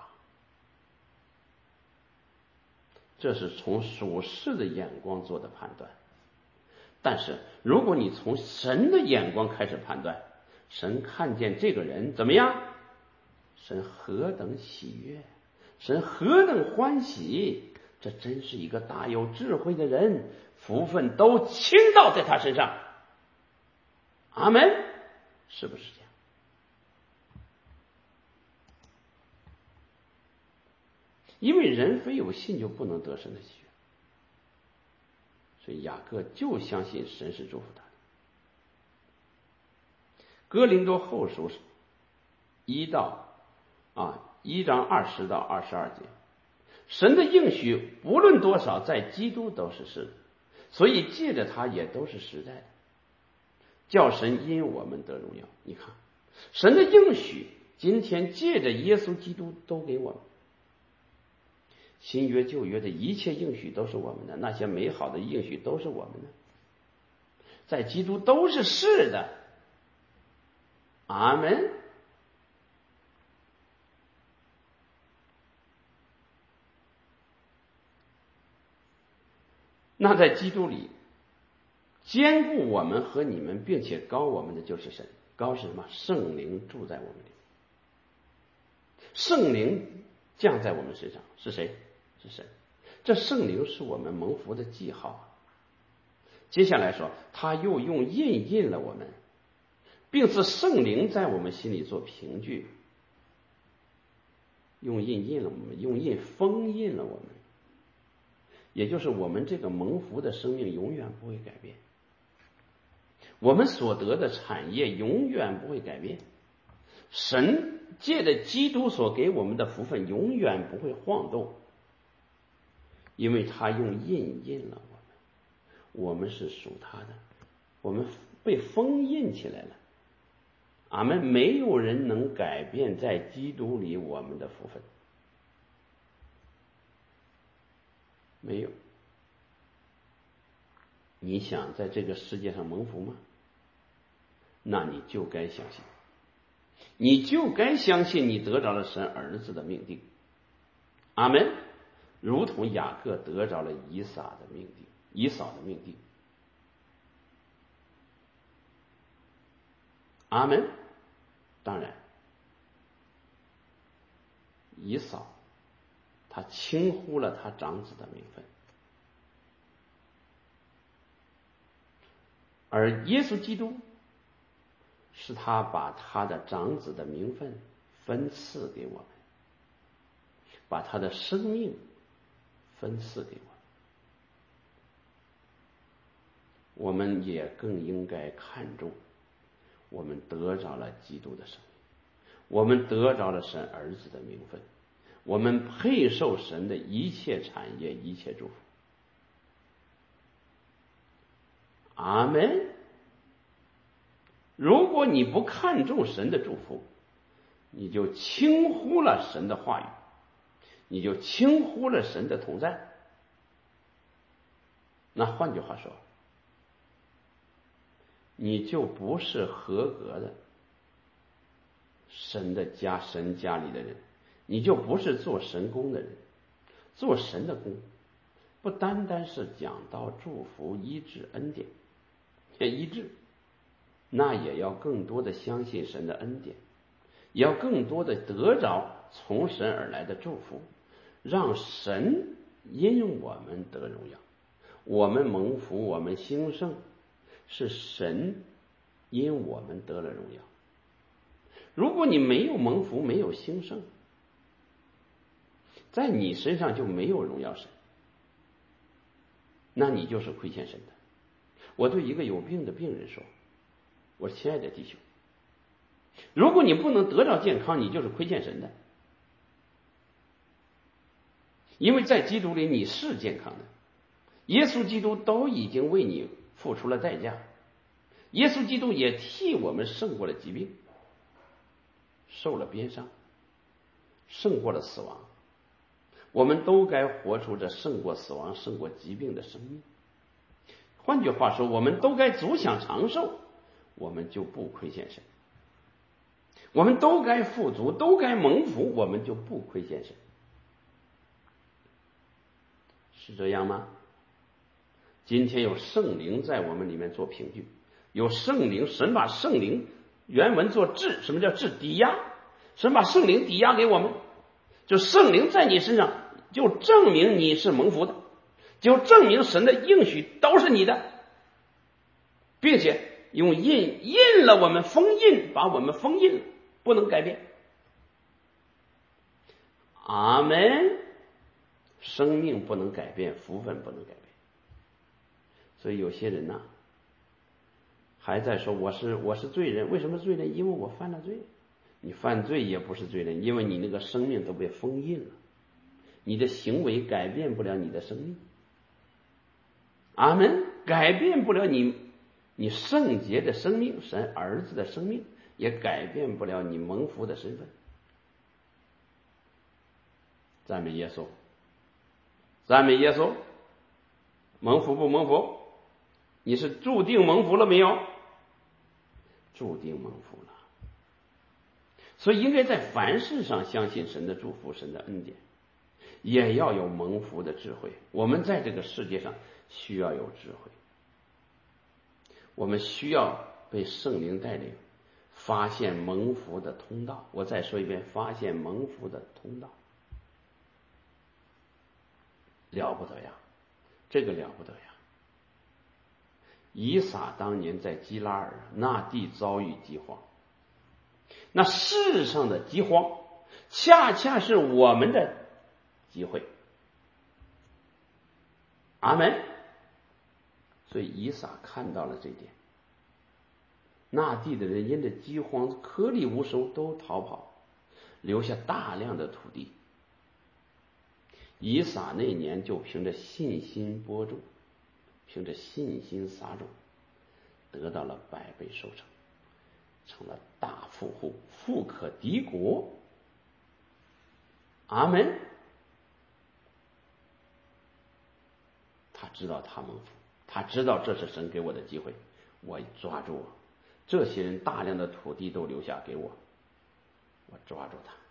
Speaker 1: 这是从属世的眼光做的判断。但是如果你从神的眼光开始判断，神看见这个人怎么样？神何等喜悦，神何等欢喜，这真是一个大有智慧的人，福分都倾倒在他身上。阿们。是不是这样？因为人非有信就不能得神的喜悦，所以雅各就相信神是祝福他的。 哥林多后书一到啊一章二十到二十二节，神的应许不论多少，在基督都是是的，所以借着他也都是实在的，叫神因我们得荣耀。你看，神的应许今天借着耶稣基督都给我们，新约旧约的一切应许都是我们的，那些美好的应许都是我们的，在基督都是是的。阿们。那在基督里兼顾我们和你们并且高我们的就是神。高是什么？圣灵住在我们里，圣灵降在我们身上，是谁？是神。这圣灵是我们蒙福的记号。接下来说，他又用印印了我们，并赐圣灵在我们心里做凭据，用印印了我们，用印封印了我们，也就是我们这个蒙福的生命永远不会改变，我们所得的产业永远不会改变，神借着基督所给我们的福分永远不会晃动，因为他用印印了我们，我们是属他的，我们被封印起来了。俺们没有人能改变在基督里我们的福分，没有。你想在这个世界上蒙福吗？那你就该相信，你就该相信你得着了神儿子的命定。阿们。如同雅各得着了以撒的命定，以扫的命定。阿们。当然，以扫他轻忽了他长子的名分，而耶稣基督是他把他的长子的名分分赐给我们，把他的生命分赐给我们，我们也更应该看重我们得着了基督的生命，我们得着了神儿子的名分，我们配受神的一切产业一切祝福。阿们。如果你不看重神的祝福，你就轻忽了神的话语，你就轻忽了神的同在。那换句话说，你就不是合格的神的家神家里的人，你就不是做神工的人。做神的工不单单是讲到祝福医治恩典医治，那也要更多的相信神的恩典，也要更多的得着从神而来的祝福，让神因我们得荣耀。我们蒙福，我们兴盛，是神因我们得了荣耀。如果你没有蒙福，没有兴盛，在你身上就没有荣耀神，那你就是亏欠神的。我对一个有病的病人说，我说亲爱的弟兄，如果你不能得到健康，你就是亏欠神的，因为在基督里你是健康的，耶稣基督都已经为你付出了代价，耶稣基督也替我们胜过了疾病，受了鞭伤，胜过了死亡，我们都该活出这胜过死亡胜过疾病的生命。换句话说，我们都该足享长寿，我们就不亏欠神，我们都该富足，都该蒙福，我们就不亏欠神，是这样吗？今天有圣灵在我们里面做凭据，有圣灵，神把圣灵原文做质，什么叫质？抵押，神把圣灵抵押给我们，就圣灵在你身上，就证明你是蒙福的，就证明神的应许都是你的，并且用印印了我们，封印，把我们封印了，不能改变。阿们。生命不能改变，福分不能改变。所以有些人呢、啊， 还在说我是我是罪人，为什么罪人？因为我犯了罪。你犯罪也不是罪人，因为你那个生命都被封印了，你的行为改变不了你的生命。阿门，改变不了你你圣洁的生命，神儿子的生命，也改变不了你蒙福的身份。赞美耶稣，赞美耶稣。蒙福不蒙福？你是注定蒙福了没有？注定蒙福了。所以应该在凡事上相信神的祝福，神的恩典，也要有蒙福的智慧。我们在这个世界上需要有智慧，我们需要被圣灵带领，发现蒙福的通道。我再说一遍，发现蒙福的通道。了不得呀，这个了不得呀。以撒当年在基拉尔，那地遭遇饥荒，那世上的饥荒恰恰是我们的机会。阿门。所以以撒看到了这一点，那地的人因着饥荒颗粒无收，都逃跑，留下大量的土地。以撒那年就凭着信心播种，凭着信心撒种，得到了百倍收成，成了大富户，富可敌国。阿门。他知道他蒙福，他知道这是神给我的机会，我抓住我。这些人大量的土地都留下给我，我抓住他。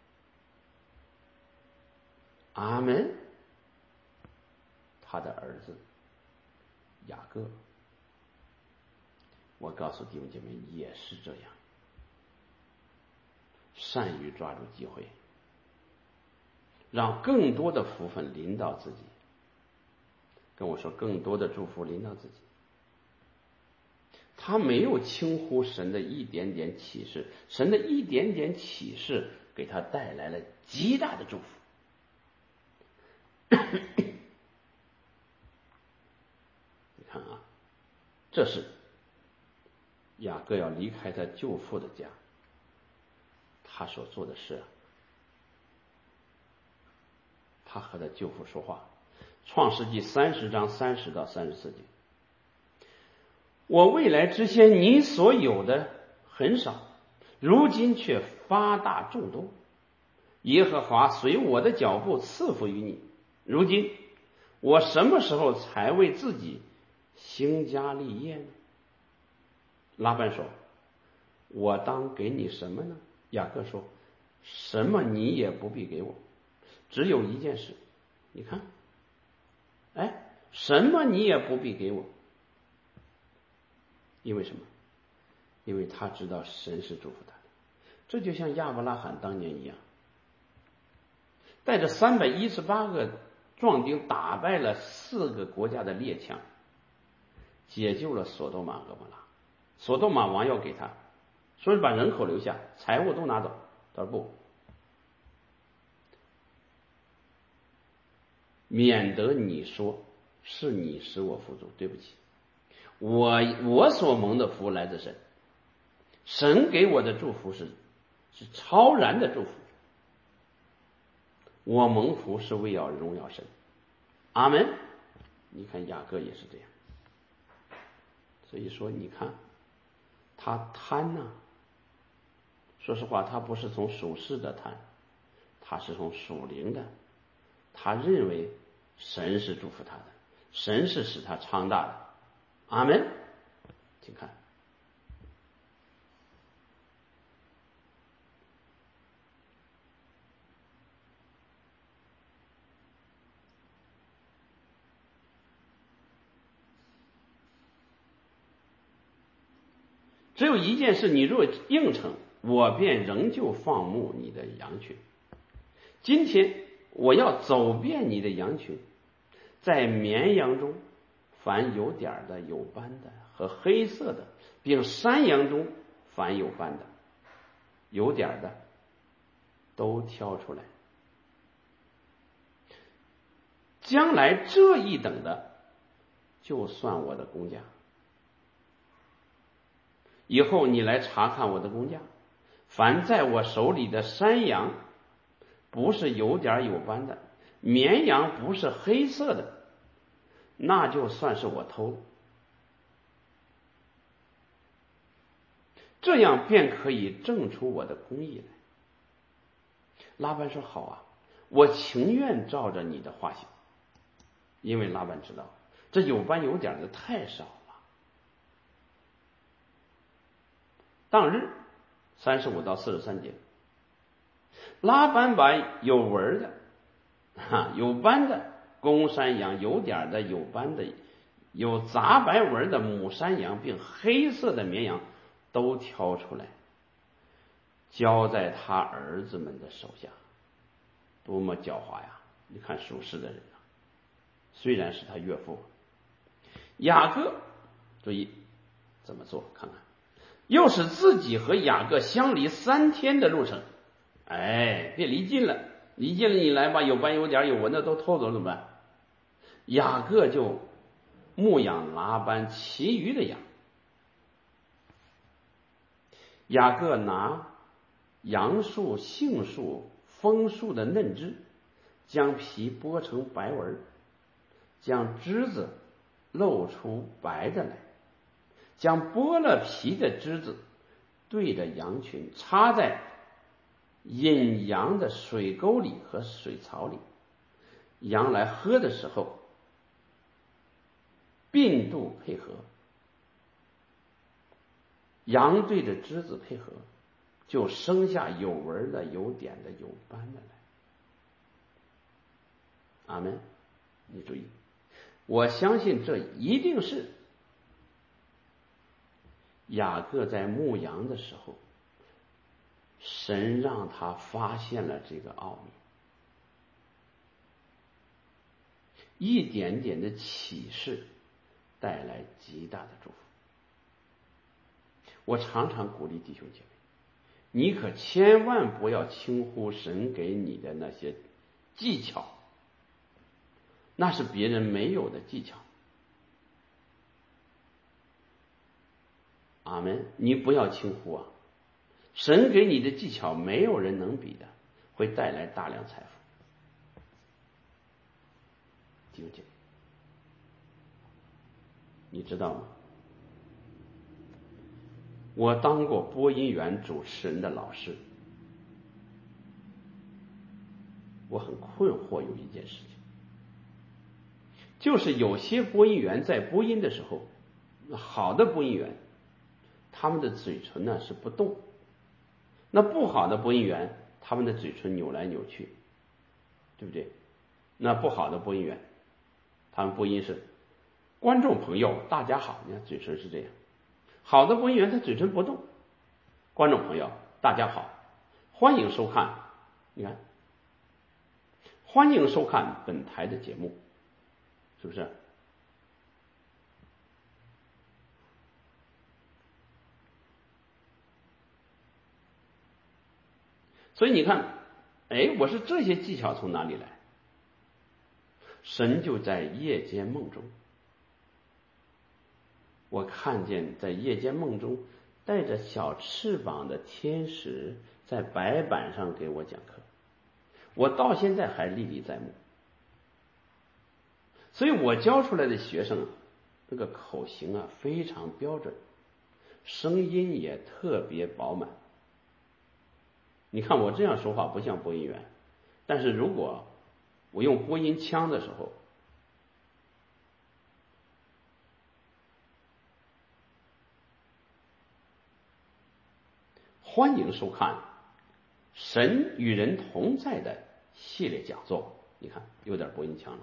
Speaker 1: 阿门。他的儿子雅各，我告诉弟兄姐妹也是这样，善于抓住机会，让更多的福分临到自己。跟我说，更多的祝福临到自己。他没有轻忽神的一点点启示，神的一点点启示给他带来了极大的祝福。你看啊，这是雅各要离开他舅父的家，他所做的事啊。他和他舅父说话，创世纪三十章三十到三十四节。我未来之先，你所有的很少，如今却发大众多。耶和华随我的脚步赐福于你。如今我什么时候才为自己兴家立业呢？拉班说，我当给你什么呢？雅各说，什么你也不必给我，只有一件事。你看，哎，什么你也不必给我。因为什么？因为他知道神是祝福他的。这就像亚伯拉罕当年一样，带着三百一十八个壮丁打败了四个国家的列强，解救了索多玛俄摩拉。索多玛王要给他，所以把人口留下，财物都拿走。他说不，免得你说是你使我富足。对不起，我我所蒙的福来自神，神给我的祝福是是超然的祝福。我蒙福是为要荣耀神。阿门。你看雅各也是这样。所以说你看他贪呢、啊，说实话他不是从属世的贪，他是从属灵的。他认为神是祝福他的，神是使他昌大的。阿门。请看，只有一件事，你若应承，我便仍旧放牧你的羊群。今天我要走遍你的羊群，在绵羊中凡有点的、有斑的和黑色的，并山羊中凡有斑的、有点的，都挑出来。将来这一等的，就算我的工价。 以后你来查看我的工价，凡在我手里的山羊不是有点有斑的，绵羊不是黑色的，那就算是我偷了。这样便可以证出我的公义来。拉班说好啊，我情愿照着你的话行。因为拉班知道这有斑有点的太少了。当日三十五到四十三节，拉班把有纹的、哈有斑的公山羊、有点的、有斑的、有杂白纹的母山羊，并黑色的绵羊都挑出来，交在他儿子们的手下。多么狡猾呀！你看属世的人啊，虽然是他岳父雅各，注意怎么做，看看，又使自己和雅各相离三天的路程。哎，别离近了，离近了你来吧，有斑有点有纹的都偷走了怎么办？雅各就牧养拉班其余的羊。雅各拿杨树、杏树、枫树的嫩枝，将皮剥成白纹，将枝子露出白的来，将剥了皮的枝子对着羊群，插在引羊的水沟里和水槽里。羊来喝的时候，并度配合，羊对着枝子配合，就生下有纹的、有点的、有斑的来。阿们。你注意，我相信这一定是雅各在牧羊的时候，神让他发现了这个奥秘，一点点的启示带来极大的祝福。我常常鼓励弟兄姐妹，你可千万不要轻忽神给你的那些技巧，那是别人没有的技巧。阿们，你不要轻忽啊！神给你的技巧没有人能比的，会带来大量财富。弟兄姐妹，你知道吗？我当过播音员主持人的老师，我很困惑有一件事情，就是有些播音员在播音的时候，好的播音员他们的嘴唇呢是不动，那不好的播音员他们的嘴唇扭来扭去，对不对？那不好的播音员他们播音是观众朋友大家好，你看嘴唇是这样。好的播音员他嘴唇不动，观众朋友大家好，欢迎收看，你看，欢迎收看本台的节目，是不是？所以你看，哎，我说这些技巧从哪里来？神就在夜间梦中，我看见在夜间梦中带着小翅膀的天使在白板上给我讲课，我到现在还历历在目。所以我教出来的学生这个口型啊非常标准，声音也特别饱满。你看我这样说话不像播音员，但是如果我用播音腔的时候，欢迎收看神与人同在的系列讲座，你看有点播音腔了。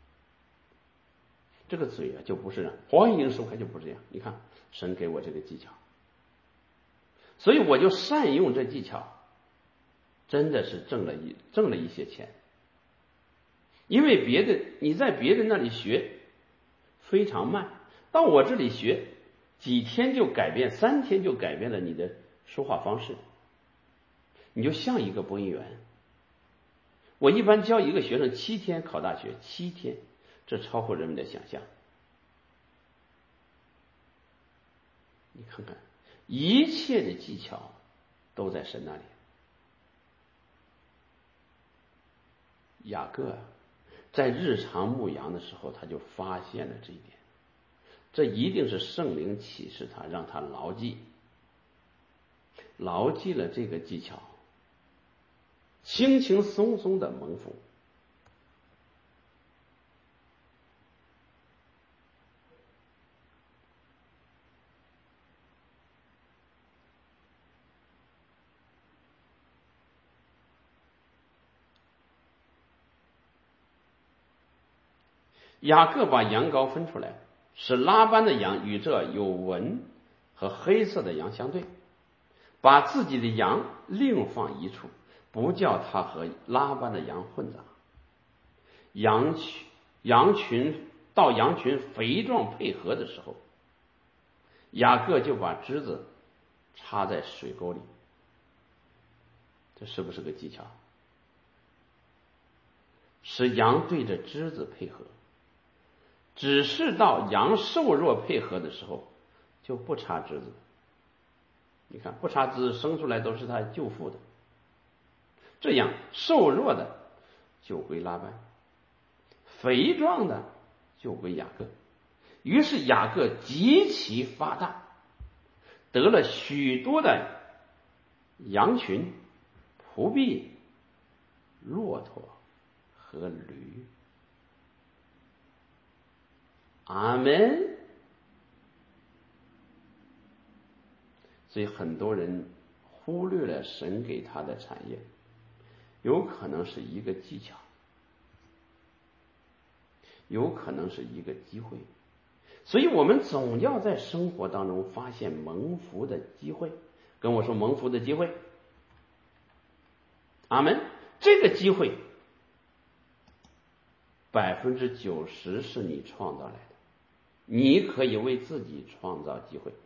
Speaker 1: 这个嘴啊就不是欢迎收看，就不是这样。你看神给我这个技巧，所以我就善用这技巧，真的是挣了一挣了一些钱。因为别的你在别人那里学非常慢，到我这里学几天就改变，三天就改变了你的说话方式，你就像一个播音员。我一般教一个学生七天考大学，七天，这超乎人们的想象。你看看， 一切的技巧都在神那里。雅各在日常牧羊的时候，他就发现了这一点，这一定是圣灵启示他，让他牢记，牢记了这个技巧，轻轻松松的蒙福。雅各把羊羔分出来，使拉班的羊与这有纹和黑色的羊相对，把自己的羊另放一处，不叫他和拉班的羊混杂。羊群羊群到羊群肥壮配合的时候，雅各就把枝子插在水沟里。这是不是个技巧？使羊对着枝子配合，只是到羊瘦弱配合的时候就不插枝子。你看，不插枝生出来都是他舅父的，这样瘦弱的就归拉班，肥壮的就归雅各。于是雅各极其发大，得了许多的羊群、仆婢、骆驼和驴。阿们。所以很多人忽略了神给他的产业，有可能是一个技巧，有可能是一个机会。所以我们总要在生活当中发现蒙福的机会。跟我说蒙福的机会。阿们。这个机会百分之九十是你创造来的，你可以为自己创造机会。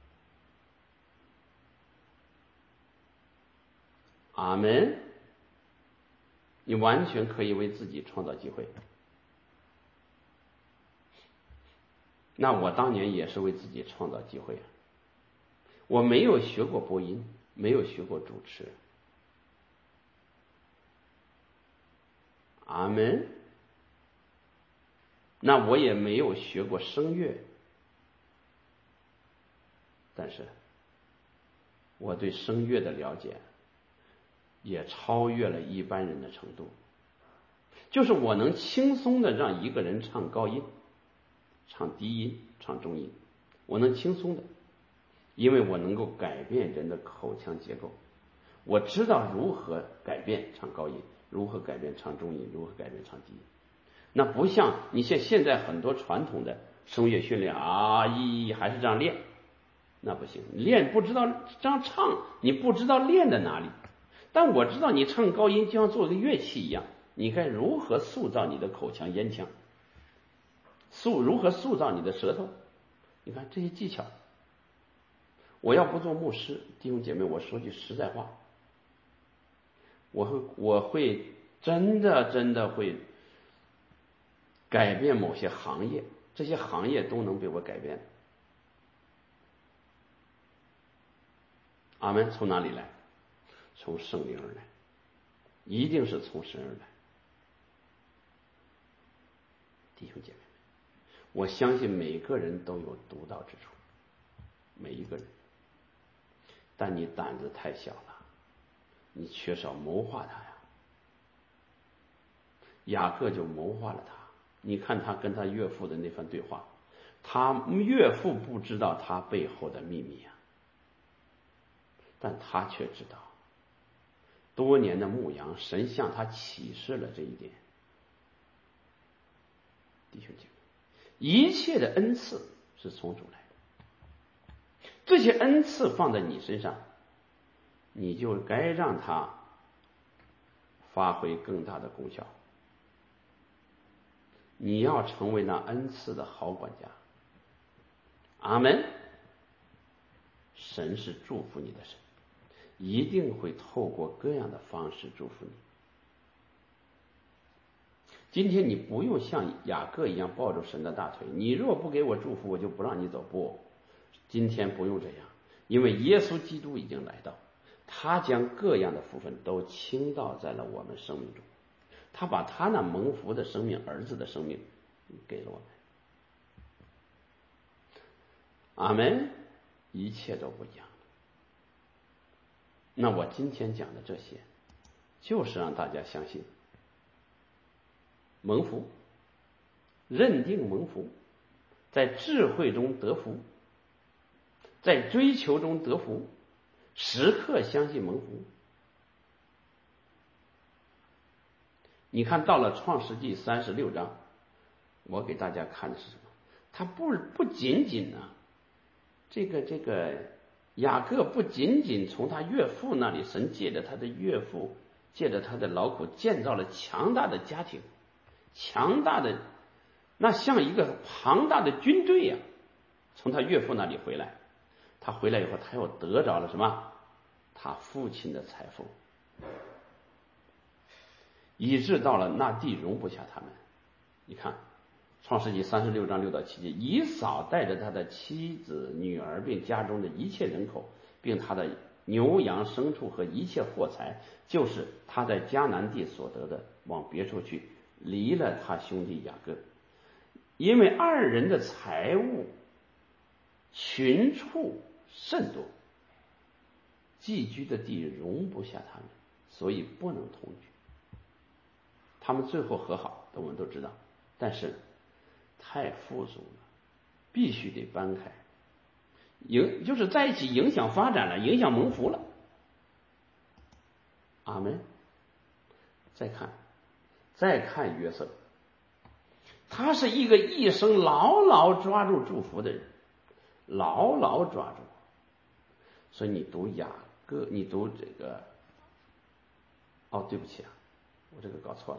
Speaker 1: 阿们。你完全可以为自己创造机会。那我当年也是为自己创造机会啊。我没有学过播音，没有学过主持。阿们。那我也没有学过声乐，但是我对声乐的了解也超越了一般人的程度，就是我能轻松的让一个人唱高音、唱低音、唱中音，我能轻松的，因为我能够改变人的口腔结构，我知道如何改变唱高音，如何改变唱中音，如何改变唱低音。那不像你现现在很多传统的声乐训练啊，一还是这样练，那不行，练不知道这样唱，你不知道练在哪里。但我知道你唱高音就像做一个乐器一样，你该如何塑造你的口腔、咽腔，塑如何塑造你的舌头。你看这些技巧。我要不做牧师，弟兄姐妹，我说句实在话，我会我会真的真的会改变某些行业，这些行业都能被我改变。阿们。从哪里来？从圣灵而来，一定是从神而来。弟兄姐妹，我相信每个人都有独到之处，每一个人，但你胆子太小了，你缺少谋划他呀。雅各就谋划了他。你看他跟他岳父的那番对话，他岳父不知道他背后的秘密呀，但他却知道。多年的牧羊，神向他启示了这一点。弟兄姐妹，一切的恩赐是从主来的，这些恩赐放在你身上，你就该让它发挥更大的功效。你要成为那恩赐的好管家。阿们。神是祝福你的神，一定会透过各样的方式祝福你。今天你不用像雅各一样抱着神的大腿，你若不给我祝福，我就不让你走。不，今天不用这样。 因为耶稣基督已经来到，他将各样的福分都倾倒在了我们生命中，他把他那蒙福的生命，儿子的生命给了我们。阿们，一切都不一样。那我今天讲的这些，就是让大家相信蒙福，认定蒙福，在智慧中得福，在追求中得福，时刻相信蒙福。你看到了创世纪三十六章，我给大家看的是什么？他不不仅仅呢、啊，这个这个雅各不仅仅从他岳父那里，神借着他的岳父，借着他的劳苦建造了强大的家庭，强大的那像一个庞大的军队呀、啊，从他岳父那里回来。他回来以后，他又得着了什么？他父亲的财富，以致到了那地容不下他们。你看创世纪三十六章六到七节，以扫带着他的妻子、女儿，并家中的一切人口，并他的牛羊牲畜和一切货财，就是他在迦南地所得的，往别处去，离了他兄弟雅各。因为二人的财物群畜甚多，寄居的地容不下他们，所以不能同居。他们最后和好，我们都知道，但是太富足了，必须得搬开，影就是在一起影响发展了，影响蒙福了。阿们。再看，再看约瑟，他是一个一生牢牢抓住祝福的人，牢牢抓住。所以你读雅各，你读这个，哦，对不起啊，我这个搞错了。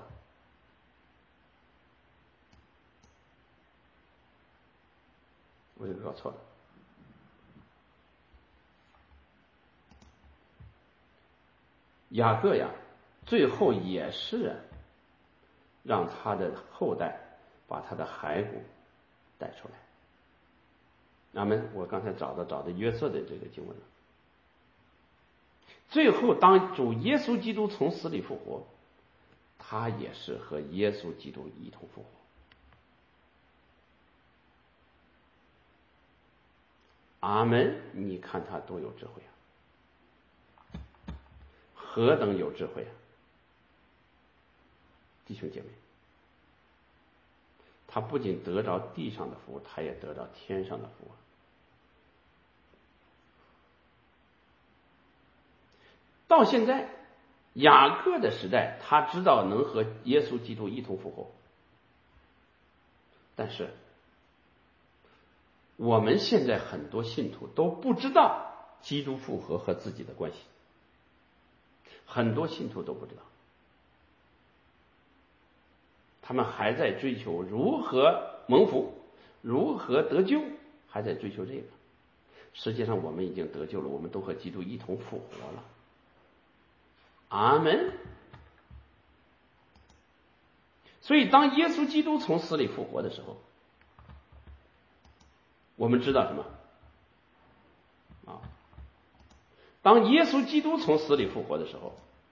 Speaker 1: 我这个搞错了。雅各呀，最后也是让他的后代把他的骸骨带出来。阿们。我刚才找到找到约瑟的这个经文了。最后当主耶稣基督从死里复活，他也是和耶稣基督一同复活。阿们。你看他多有智慧啊，何等有智慧啊，弟兄姐妹，他不仅得着地上的福，他也得着天上的福。到现在雅各的时代，他知道能和耶稣基督一同复活，但是我们现在很多信徒都不知道基督复活和自己的关系，很多信徒都不知道，他们还在追求如何蒙福，如何得救，还在追求这个。实际上我们已经得救了，我们都和基督一同复活了。阿们。所以当耶稣基督从死里复活的时候，我们知道什么啊？当耶稣基督从死里复活的时候，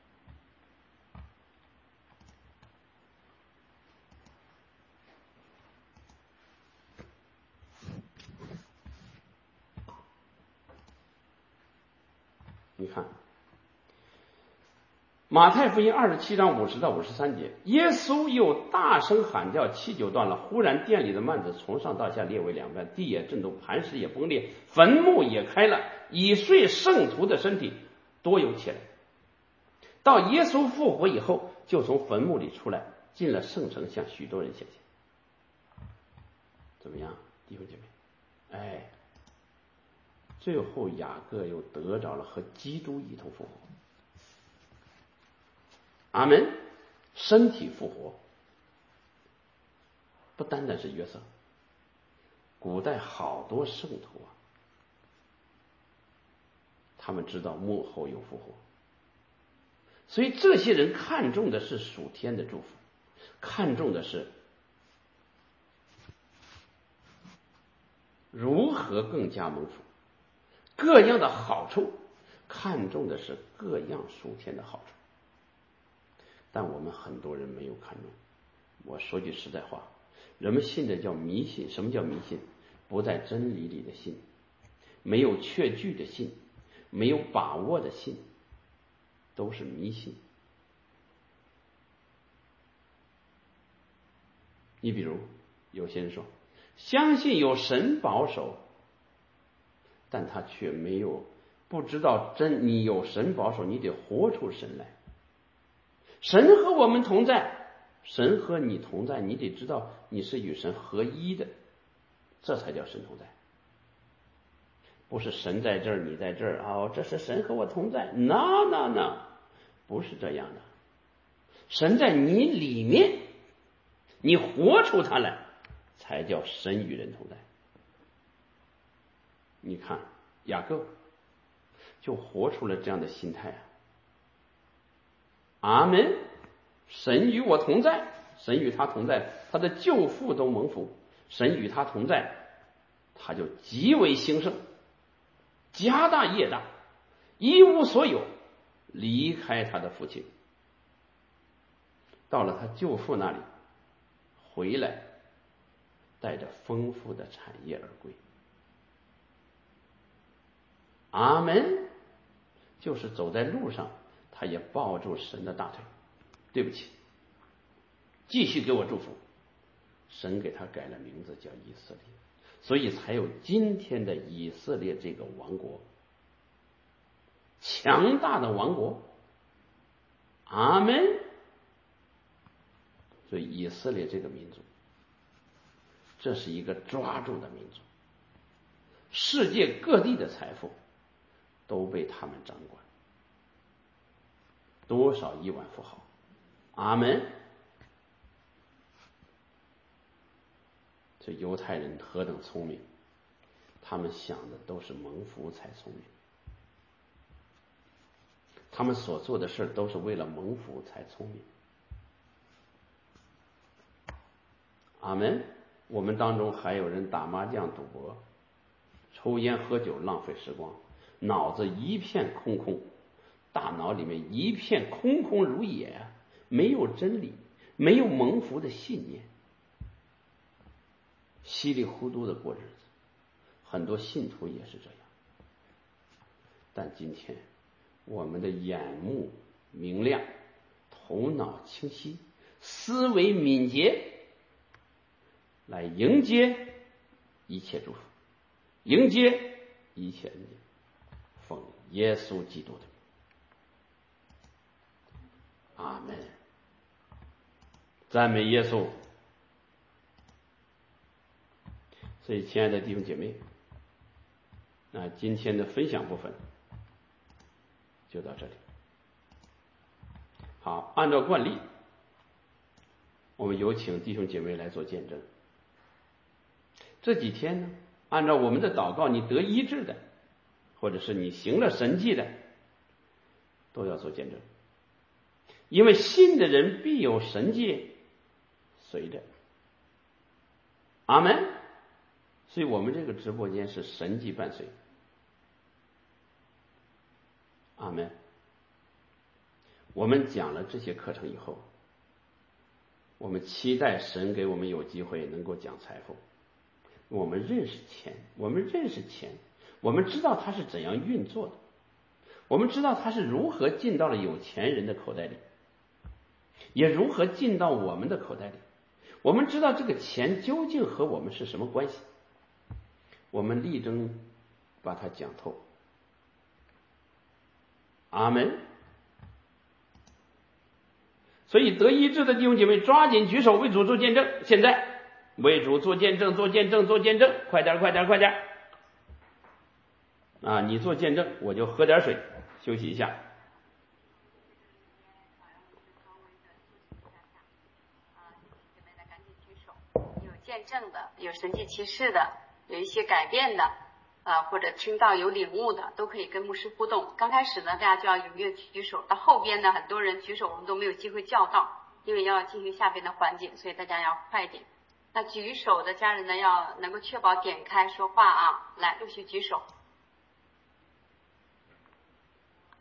Speaker 1: 你看马太福音二十七章五十到五十三节，耶稣又大声喊叫，气就断了。忽然殿里的幔子从上到下裂为两半，地也震动，磐石也崩裂，坟墓也开了，已睡圣徒的身体多有起来。到耶稣复活以后，就从坟墓里出来，进了圣城，向许多人显现。怎么样，弟兄姐妹？哎，最后雅各又得着了和基督一同复活。阿们。身体复活，不单单是约瑟，古代好多圣徒啊，他们知道幕后有复活，所以这些人看重的是属天的祝福，看重的是如何更加蒙福， 各样的好处，看重的是各样属天的好处。但我们很多人没有看重。我说句实在话，人们信的叫迷信。什么叫迷信？不在真理里的信，没有确据的信，没有把握的信，都是迷信。你比如有些人说相信有神保守，但他却没有不知道真你有神保守，你得活出神来。神和我们同在，神和你同在，你得知道你是与神合一的，这才叫神同在。不是神在这儿你在这儿，哦，这是神和我同在， no no no， 不是这样的。神在你里面，你活出它来，才叫神与人同在。你看雅各就活出了这样的心态啊。阿门，神与我同在，神与他同在，他的舅父都蒙福，神与他同在，他就极为兴盛，家大业大，一无所有，离开他的父亲，到了他舅父那里，回来带着丰富的产业而归。阿门，就是走在路上他也抱住神的大腿，对不起，继续给我祝福。神给他改了名字叫以色列，所以才有今天的以色列这个王国，强大的王国。阿门。所以以色列这个民族，这是一个抓住的民族，世界各地的财富都被他们掌管，多少亿万富豪。阿门。这犹太人何等聪明，他们想的都是蒙福才聪明，他们所做的事都是为了蒙福才聪明。阿门。我们当中还有人打麻将赌博，抽烟喝酒，浪费时光，脑子一片空空，大脑里面一片空空如也，没有真理，没有蒙福的信念，稀里糊涂的过日子。很多信徒也是这样。但今天我们的眼目明亮，头脑清晰，思维敏捷，来迎接一切祝福，迎接一切恩典，奉耶稣基督的名，阿门。赞美耶稣。所以亲爱的弟兄姐妹，那今天的分享部分就到这里。好，按照惯例，我们有请弟兄姐妹来做见证。这几天呢，按照我们的祷告，你得医治的，或者是你行了神迹的，都要做见证。因为信的人必有神迹随着。阿门。所以我们这个直播间是神迹伴随。阿门。我们讲了这些课程以后，我们期待神给我们有机会能够讲财富。我们认识钱，我们认识钱，我们知道它是怎样运作的，我们知道它是如何进到了有钱人的口袋里，也如何进到我们的口袋里。我们知道这个钱究竟和我们是什么关系，我们力争把它讲透。阿门。所以得医治的弟兄姐妹抓紧举手为主做见证，现在为主做见证，做见证，做见证，快点快点快点啊！你做见证，我就喝点水休息一下。
Speaker 2: 有见证的，有神迹奇事的，有一些改变的呃，或者听到有领悟的，都可以跟牧师互动。刚开始呢，大家就要踊跃举手，到后边呢，很多人举手我们都没有机会叫到，因为要进行下边的环节，所以大家要快一点。那举手的家人呢，要能够确保点开说话啊，来陆续举手。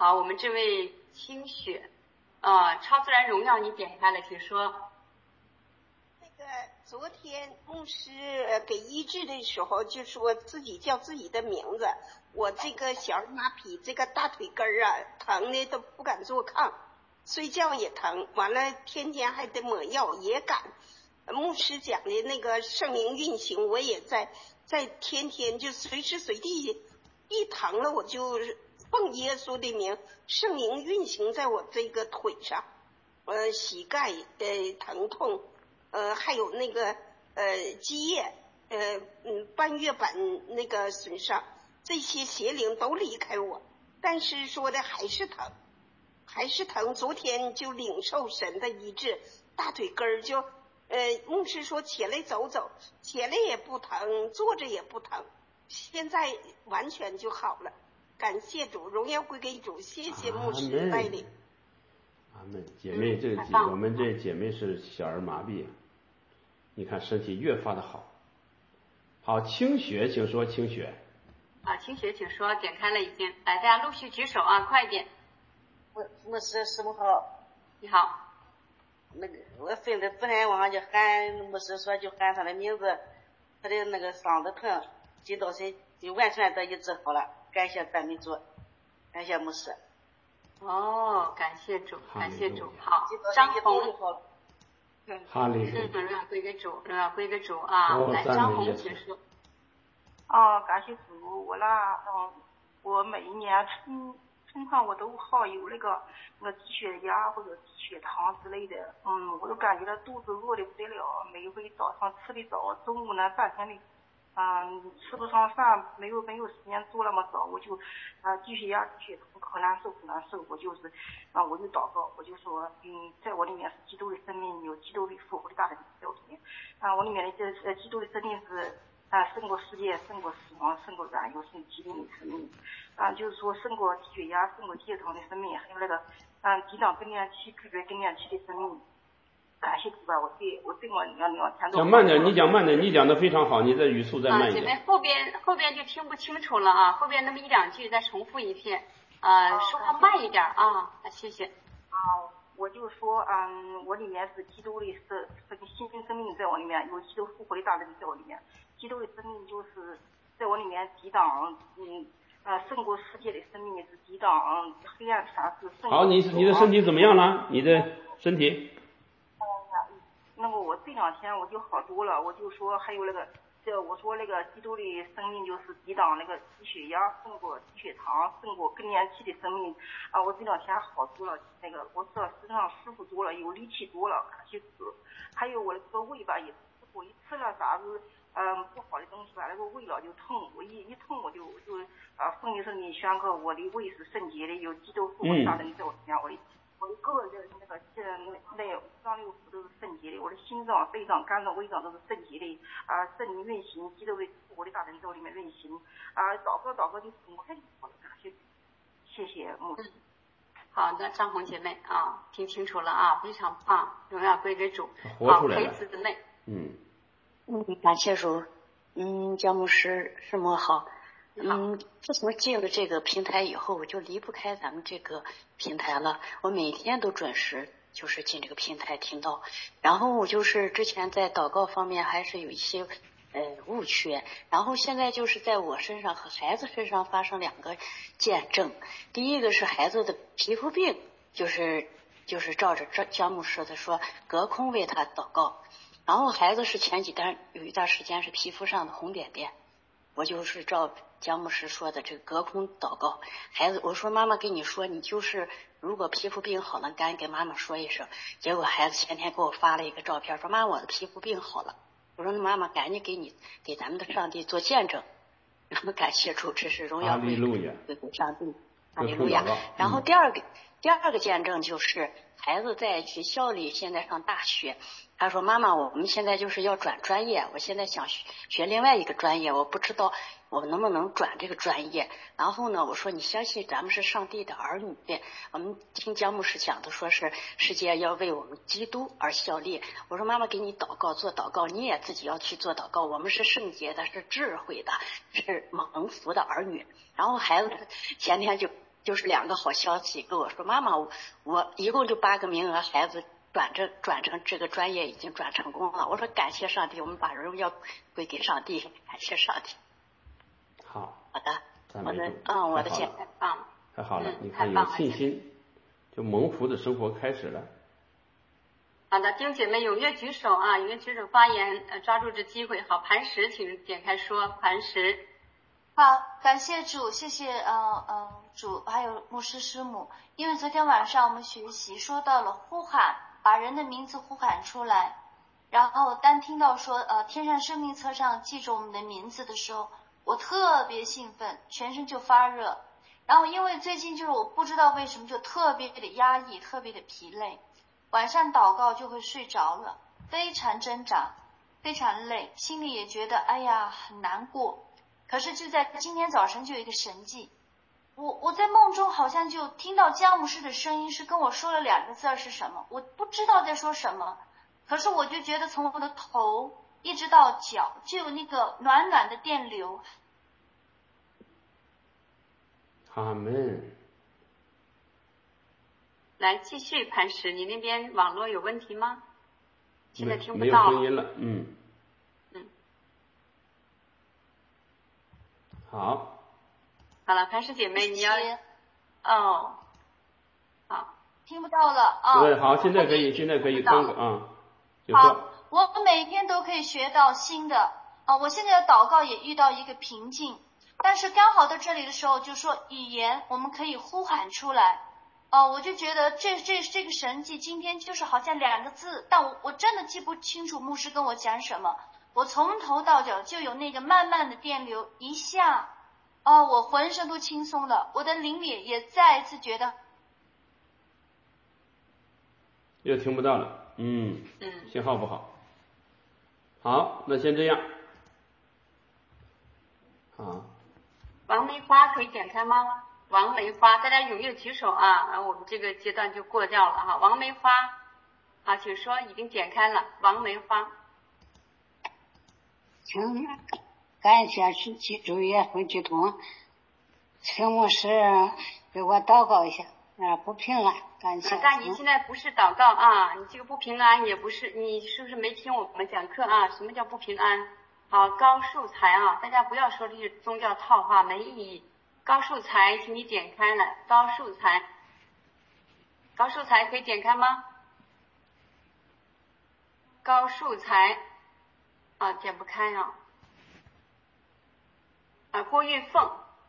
Speaker 2: 好，我们这位清雪，呃，超自然荣耀你点开了，请说。
Speaker 3: 那个昨天牧师给医治的时候，就说自己叫自己的名字，我这个小儿麻痹，这个大腿根儿啊，疼的都不敢坐炕，睡觉也疼，完了天天还得抹药也赶。牧师讲的那个圣灵运行，我也在在天天就随时随地，一疼了我就奉耶稣的名，圣灵运行在我这个腿上，呃，膝盖呃疼痛，呃，还有那个呃积液，呃嗯半月板那个损伤，这些邪灵都离开我，但是说的还是疼，还是疼。昨天就领受神的医治，大腿根儿就。呃，牧师说起来走走，起来也不疼，坐着也不疼，现在完全就好了。感谢主，荣耀归给主，谢谢牧师带领。
Speaker 1: 阿门。姐妹，这个姐，我们这姐妹是小儿麻痹，你看身体越发的好。好，清雪，请说，清雪。
Speaker 2: 啊，清雪，请说，点开了已经，来，大家陆续举手啊，快一点。
Speaker 4: 牧牧师，师母好。
Speaker 2: 你好。
Speaker 4: 那个我孙子昨天晚上就喊牧师说就喊他的名字，他的那个嗓子疼，祈祷神就完全得以治好了，感谢赞美主，感谢牧师。
Speaker 2: 哦，感谢主，感谢主。好，张红。
Speaker 1: 哈利路
Speaker 2: 亚。嗯，荣耀归给主，荣耀归给主啊！来，张红请说。
Speaker 5: 哦，感谢主，我啦，嗯，我每一年春春天我都好有那个那个低血压或者低血糖之类的，嗯，我都感觉到肚子饿的不得了，每回早上吃的早，中午呢半天的，嗯，吃不上饭，没有没有时间做那么早，我就啊低血压低血糖可难受可难受，我就是啊我就祷告，我就说嗯，在我里面是基督的生命，有基督的复活的大能在我里面，啊我里面的这呃基督的生命是啊胜过世界，胜过死亡，胜过软弱，胜过疾病的生命。啊，就是说胜过低血压、胜过低血糖的生命，还有那个嗯抵挡更年期、拒绝更年期的生命。感谢主吧，我对我对我两两天都。
Speaker 1: 讲慢点，你讲慢点，你讲的非常好，你的语速再慢一点。
Speaker 2: 啊，姐妹后边后边就听不清楚了啊，后边那么一两句再重复一遍，呃，说话慢一点啊，谢谢。
Speaker 5: 啊，我就说嗯，我里面是基督的是这个新生命在我里面，有基督复活的大能在我里面，基督的生命就是在我里面抵挡嗯。呃，胜过世界的生命是抵挡黑暗权势。
Speaker 1: 好，你你的身体怎么样了？你的身体？
Speaker 5: 嗯，那么我这两天我就好多了，我就说还有那个，这我说那个基督的生命就是抵挡那个低血压，胜过低血糖，胜过更年期的生命啊！我这两天好多了，那个我这身上舒服多了，有力气多了，感谢主。还有我这个胃吧，也我一吃了啥子。嗯，不好的东西吧，那个胃老就痛，我一一痛我就我就啊，奉耶稣你宣告我的胃是圣洁的，有基督复活大能在我里面，我的我的各个的那个这那五脏六腑都是圣洁的，我的心脏、肺脏、肝脏、胃脏都是圣洁的啊，圣灵运行，基督的复活的大能在我里面运行啊，祷告祷告就很快就好了，感谢谢谢牧师。
Speaker 2: 好的，张红姐妹啊，听清楚了啊，非常棒，荣耀归给主。
Speaker 1: 好，
Speaker 2: 裴姊妹，
Speaker 1: 嗯。
Speaker 6: 嗯，感谢主，嗯，姜牧师师母好，嗯，自从进了这个平台以后，我就离不开咱们这个平台了。我每天都准时就是进这个平台听到，然后我就是之前在祷告方面还是有一些呃误区，然后现在就是在我身上和孩子身上发生两个见证。第一个是孩子的皮肤病，就是就是照着姜牧师的说，隔空为他祷告。然后孩子是前几天有一段时间是皮肤上的红点点，我就是照姜牧师说的这个隔空祷告。孩子，我说妈妈跟你说，你就是如果皮肤病好了，赶紧给妈妈说一声。结果孩子前天给我发了一个照片，说妈妈我的皮肤病好了。我说那妈妈赶紧给你给咱们的上帝做见证。然后感谢主，这是荣耀归给上帝，哈利路亚。然后第二个、嗯、第二个见证就是孩子在学校里现在上大学。他说妈妈我们现在就是要转专业，我现在想学学另外一个专业，我不知道我能不能转这个专业。然后呢我说你相信咱们是上帝的儿女，我们听姜牧师讲的说是世界要为我们基督而效力。我说妈妈给你祷告做祷告，你也自己要去做祷告，我们是圣洁的，是智慧的，是蒙福的儿女。然后孩子前天就就是两个好消息，跟我说妈妈，我我一共就八个名额，孩子转这转成这个专业已经转成功了。我说感谢上帝，我们把荣耀归给上帝，感谢上帝。
Speaker 1: 好，
Speaker 6: 好的，我的
Speaker 1: 主
Speaker 6: 嗯，我的姐
Speaker 2: 太棒了，
Speaker 1: 太好了，
Speaker 2: 嗯、
Speaker 1: 你看有信心，就蒙福的生活开始了。
Speaker 2: 好的，弟兄姐妹踊跃举手啊，踊跃举手发言，呃，抓住这机会。好，磐石，请点开说，磐石。
Speaker 7: 好，感谢主，谢谢呃呃主，还有牧师师母。因为昨天晚上我们学习说到了呼喊，把人的名字呼喊出来，然后当听到说呃天上生命册上记着我们的名字的时候，我特别兴奋，全身就发热。然后因为最近就是我不知道为什么就特别的压抑，特别的疲累，晚上祷告就会睡着了，非常挣扎，非常累，心里也觉得哎呀很难过。可是就在今天早晨就有一个神迹，我我在梦中好像就听到姜牧师的声音，是跟我说了两个字是什么，我不知道在说什么，可是我就觉得从我的头一直到脚就有那个暖暖的电流。
Speaker 1: 阿门。
Speaker 2: 来继续磐石，你那边网络有问题吗？现在听不到。
Speaker 1: 没有声音了，嗯。
Speaker 2: 嗯。
Speaker 1: 好。
Speaker 2: 好了，磐石姐妹，你要哦，好，
Speaker 7: 听不到了啊。
Speaker 1: 对，好，现在可以，现在可以刚啊。
Speaker 7: 好，我每天都可以学到新的啊。我现在的祷告也遇到一个瓶颈，但是刚好到这里的时候，就说语言我们可以呼喊出来。哦，我就觉得这这这个神迹今天就是好像两个字，但我我真的记不清楚牧师跟我讲什么。我从头到脚就有那个慢慢的电流，一下，哦，我浑身都轻松了，我的灵里也再一次觉得。
Speaker 1: 又听不到了，嗯，
Speaker 2: 嗯，
Speaker 1: 信号不好。好，那先这样。好。
Speaker 2: 王梅花可以点开吗？王梅花，大家踊跃举手啊！然后我们这个阶段就过掉了哈。王梅花，啊，请说，已经点开了。王梅花，
Speaker 8: 请感谢是记主耶稣基督，请牧师给我祷告一下，啊，不平安，感谢。
Speaker 2: 大姨现在不是祷告啊，你这个不平安也不是，你是不是没听我们讲课啊？什么叫不平安？好，高树才啊，大家不要说这些宗教套话，没意义。高树才，请你点开了。高树才，高树才可以点开吗？高树才，啊，点不开啊。啊，郭玉凤，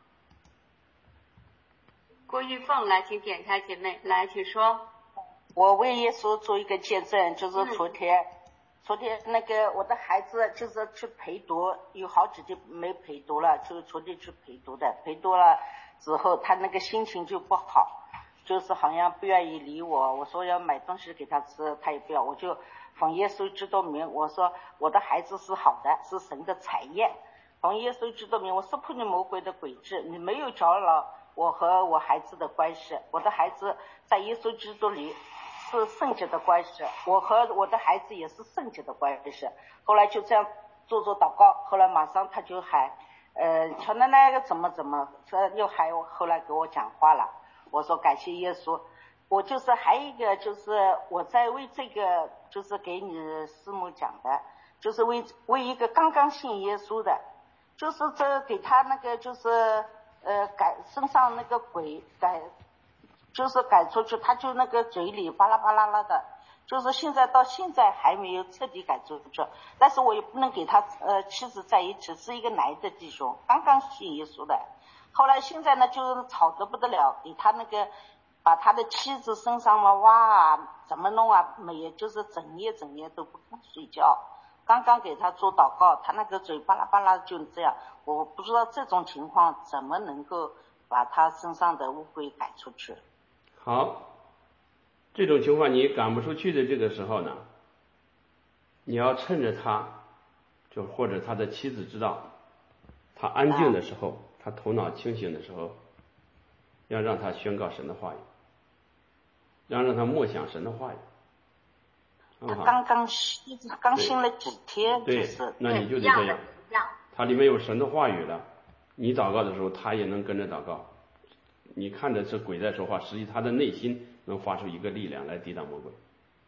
Speaker 2: 郭玉凤来，请点开，姐妹来，请说。
Speaker 9: 我为耶稣做一个见证，就是昨天。嗯昨天那个我的孩子就是去陪读，有好几天没陪读了，就昨天去陪读的，陪读了之后他那个心情就不好，就是好像不愿意理我，我说要买东西给他吃，他也不要，我就奉耶稣基督名，我说我的孩子是好的，是神的产业，奉耶稣基督名，我识破你魔鬼的诡计，你没有搅扰我和我孩子的关系，我的孩子在耶稣基督里是圣洁的关系，我和我的孩子也是圣洁的关系。后来就这样做做祷告，后来马上他就喊呃乔奶奶怎么怎么，这又喊我，后来给我讲话了。我说感谢耶稣。我就是还有一个就是我在为这个就是给你师母讲的，就是为为一个刚刚信耶稣的，就是这给他那个就是呃改身上那个鬼改。就是赶出去，他就那个嘴里巴拉巴拉拉的，就是现在到现在还没有彻底赶出去，但是我也不能给他呃妻子在一起，是一个男的弟兄，刚刚信耶稣的，后来现在呢就吵得不得了，给他那个把他的妻子身上嘛哇啊怎么弄啊，每就是整夜整夜都不肯睡觉，刚刚给他做祷告，他那个嘴巴拉巴拉就这样，我不知道这种情况怎么能够把他身上的污秽赶出去。
Speaker 1: 好，这种情况你赶不出去的这个时候呢，你要趁着他，就或者他的妻子知道他安静的时候，他头脑清醒的时候，要让他宣告神的话语，要让他默想神的话语。
Speaker 9: 他刚刚信，刚信了几天，
Speaker 1: 对，
Speaker 9: 就是、
Speaker 1: 那你就得这样。他里面有神的话语了，你祷告的时候，他也能跟着祷告。 你看着是鬼在说话，实际他的内心能发出一个力量来抵挡魔鬼。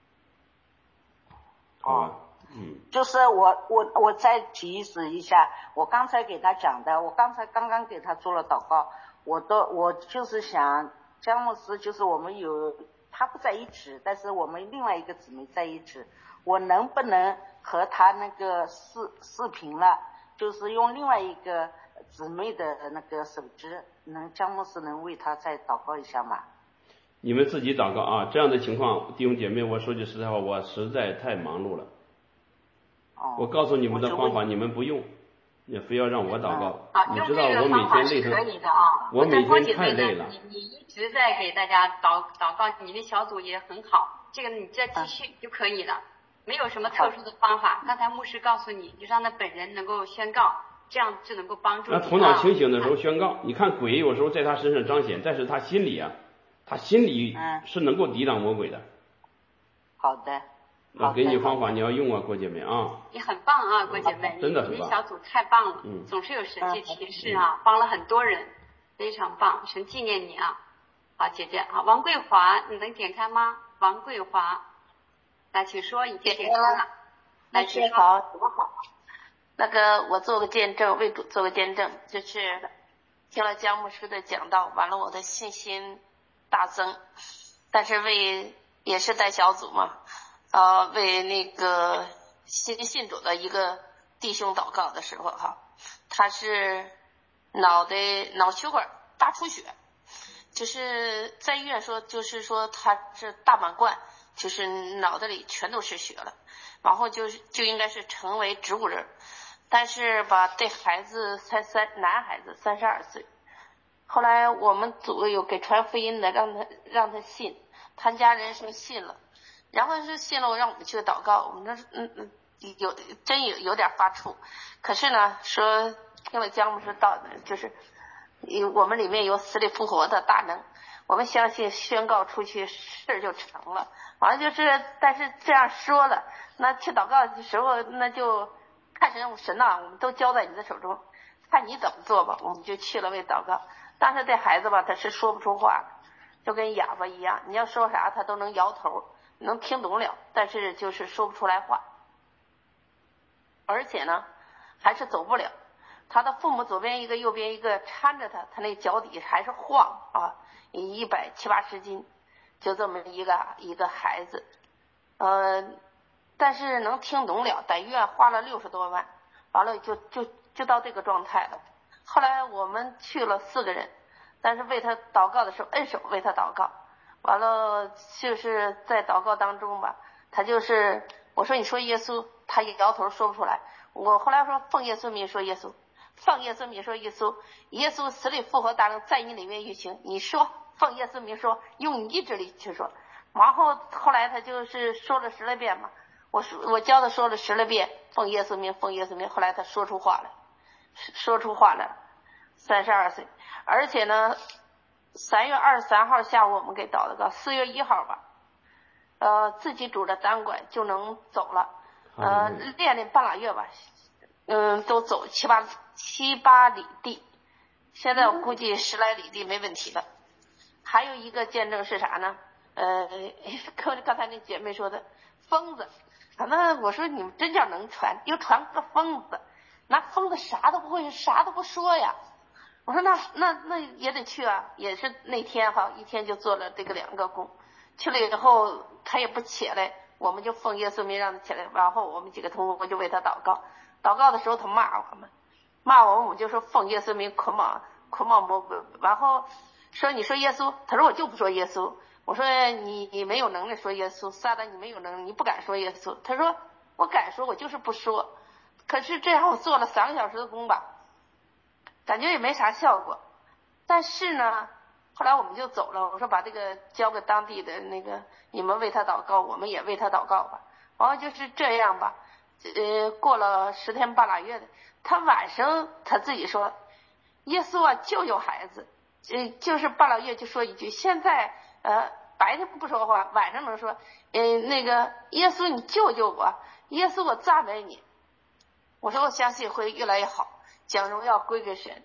Speaker 1: 好吧，嗯，
Speaker 9: 就是我我我再提示一下，我刚才给他讲的，我刚才刚刚给他做了祷告，我都我就是想姜牧师，就是我们有他不在一起，但是我们另外一个姊妹在一起，我能不能和他那个视视频了，就是用另外一个姊妹的那个手机，能姜牧师能为他再祷告一下吗？
Speaker 1: 你们自己祷告啊！这样的情况，弟兄姐妹，我说句实在话，我实在太忙碌了。
Speaker 9: 哦，
Speaker 1: 我告诉你们的方法，你们不用，也非要让我祷告。
Speaker 2: 啊，
Speaker 1: 你知道我每天累成，
Speaker 2: 可以的啊。
Speaker 1: 我每天太累了。
Speaker 2: 你你一直在给大家祷祷告，你的小组也很好，这个你再继续就可以了，没有什么特殊的方法。刚才牧师告诉你，就让他本人能够宣告，这样就能够帮助你。
Speaker 1: 那头脑清醒的时候宣告，你看鬼有时候在他身上彰显，但是他心里啊。他心里是能够抵挡魔鬼的。
Speaker 9: 好的，
Speaker 1: 我给你方法，你要用啊，郭姐妹啊。
Speaker 2: 你很棒啊，郭姐妹，
Speaker 1: 真的很棒。
Speaker 2: 你们小组太棒了，
Speaker 1: 嗯，
Speaker 2: 总是有神迹奇事啊，帮了很多人，非常棒，神纪念你啊。好，姐姐啊，王桂华，你能点开吗？王桂华，来，请说，已经点开了。
Speaker 10: 来，请好，怎么好？那个，我做个见证，为主做个见证，就是听了姜牧师的讲道，完了我的信心大增，但是为也是带小组嘛，呃，为那个新信主的一个弟兄祷告的时候哈，他是脑袋脑血管大出血，就是在医院说就是说他是大满贯，就是脑袋里全都是血了，然后就就应该是成为植物人，但是吧，这孩子才三男孩子三十二岁。后来我们组有给传福音的，让他让他信，他家人说信了，然后是信了，我让我们去祷告，我们那嗯嗯有真有有点发怵，可是呢说听了姜牧师道的，就是我们里面有死里复活的大能，我们相信宣告出去事就成了，完了就是但是这样说了，那去祷告的时候那就看神神呐，我们都交在你的手中，看你怎么做吧，我们就去了为祷告。但是这孩子吧，他是说不出话，就跟哑巴一样，你要说啥他都能摇头，能听懂了，但是就是说不出来话，而且呢还是走不了，他的父母左边一个右边一个搀着他，他那脚底还是晃啊，一百七八十斤，就这么一个一个孩子，呃，但是能听懂了，在医院花了六十多万，完了就就就到这个状态了。后来我们去了四个人，但是为他祷告的时候摁手为他祷告，完了就是在祷告当中吧，他就是我说你说耶稣，他也摇头说不出来，我后来说奉耶稣名说耶稣，奉耶稣名说耶稣，耶稣死里复活大能在你里面运行，你说奉耶稣名说，用你意志力去说，然后后来他就是说了十来遍嘛，我说我教他说了十来遍奉耶稣名奉耶稣名，后来他说出话来说出话来，三十二岁，而且呢，三月二十三号下午我们给祷告，四月一号吧，呃，自己拄着单拐就能走了，呃，练练半拉月吧，嗯，都走七八七八里地，现在我估计十来里地没问题了。还有一个见证是啥呢？呃，跟刚才那姐妹说的，疯子，反正我说你们真叫能传，又传个疯子。那疯子啥都不会，啥都不说呀。我说那那那也得去啊，也是那天哈，一天就做了这个两个工，去了以后他也不起来，我们就奉耶稣名让他起来，然后我们几个同学就为他祷告，祷告的时候他骂我们，骂我们我们就说奉耶稣名捆绑捆绑魔鬼，然后说你说耶稣，他说我就不说耶稣，我说你你没有能力说耶稣，撒旦你没有能力，你不敢说耶稣，他说我敢说，我就是不说。可是这样我做了三个小时的工吧，感觉也没啥效果。但是呢，后来我们就走了，我说把这个交给当地的那个，你们为他祷告，我们也为他祷告吧。然后就是这样吧，呃，过了十天半拉月的，他晚上他自己说，耶稣啊救救孩子，呃，就是半拉月就说一句，现在呃白天不说话，晚上能说，呃那个耶稣你救救我，耶稣我赞美你。我说我相信会越来越好，将荣耀归给神。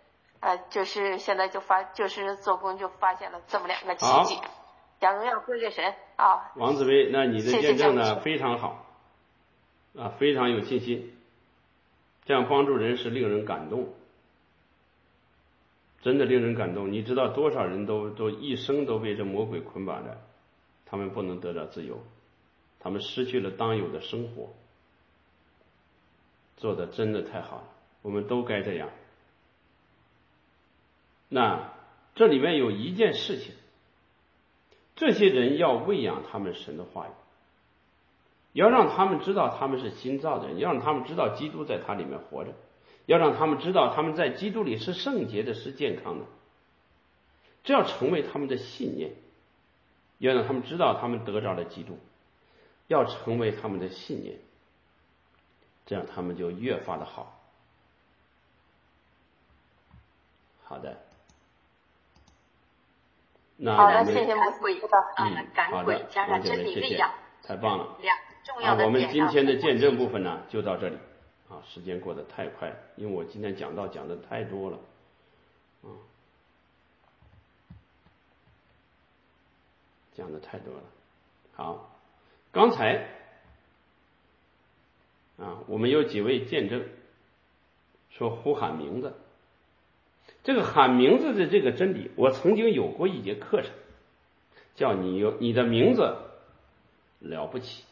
Speaker 10: 呃，就是现在就发，就是做工就发现了这么两个奇迹。假如要归给神啊，
Speaker 1: 王紫薇，那你的见证呢
Speaker 10: 谢谢
Speaker 1: 非常好，啊，非常有信心，这样帮助人是令人感动，真的令人感动。你知道多少人都都一生都被这魔鬼捆绑着，他们不能得到自由，他们失去了当有的生活，做的真的太好了，我们都该这样。那这里面有一件事情，这些人要喂养他们神的话语，要让他们知道他们是新造的人，要让他们知道基督在他里面活着，要让他们知道他们在基督里是圣洁的，是健康的，这要成为他们的信念，要让他们知道他们得着了基督，要成为他们的信念，这样他们就越发的好。好的，那
Speaker 10: 好的，
Speaker 1: 我们
Speaker 10: 谢谢
Speaker 2: 赶鬼
Speaker 1: 嗯，好的，
Speaker 2: 加上真理力量，
Speaker 1: 太棒了。
Speaker 2: 两重要的
Speaker 1: 啊，我们
Speaker 2: 点
Speaker 1: 今天的见证部分呢，就到这里。啊，时间过得太快，因为我今天讲到讲的太多了，啊，讲的太多了。好，刚才啊，我们有几位见证说呼喊名字，这个喊名字的这个真理，我曾经有过一节课程，叫你有你的名字了不起。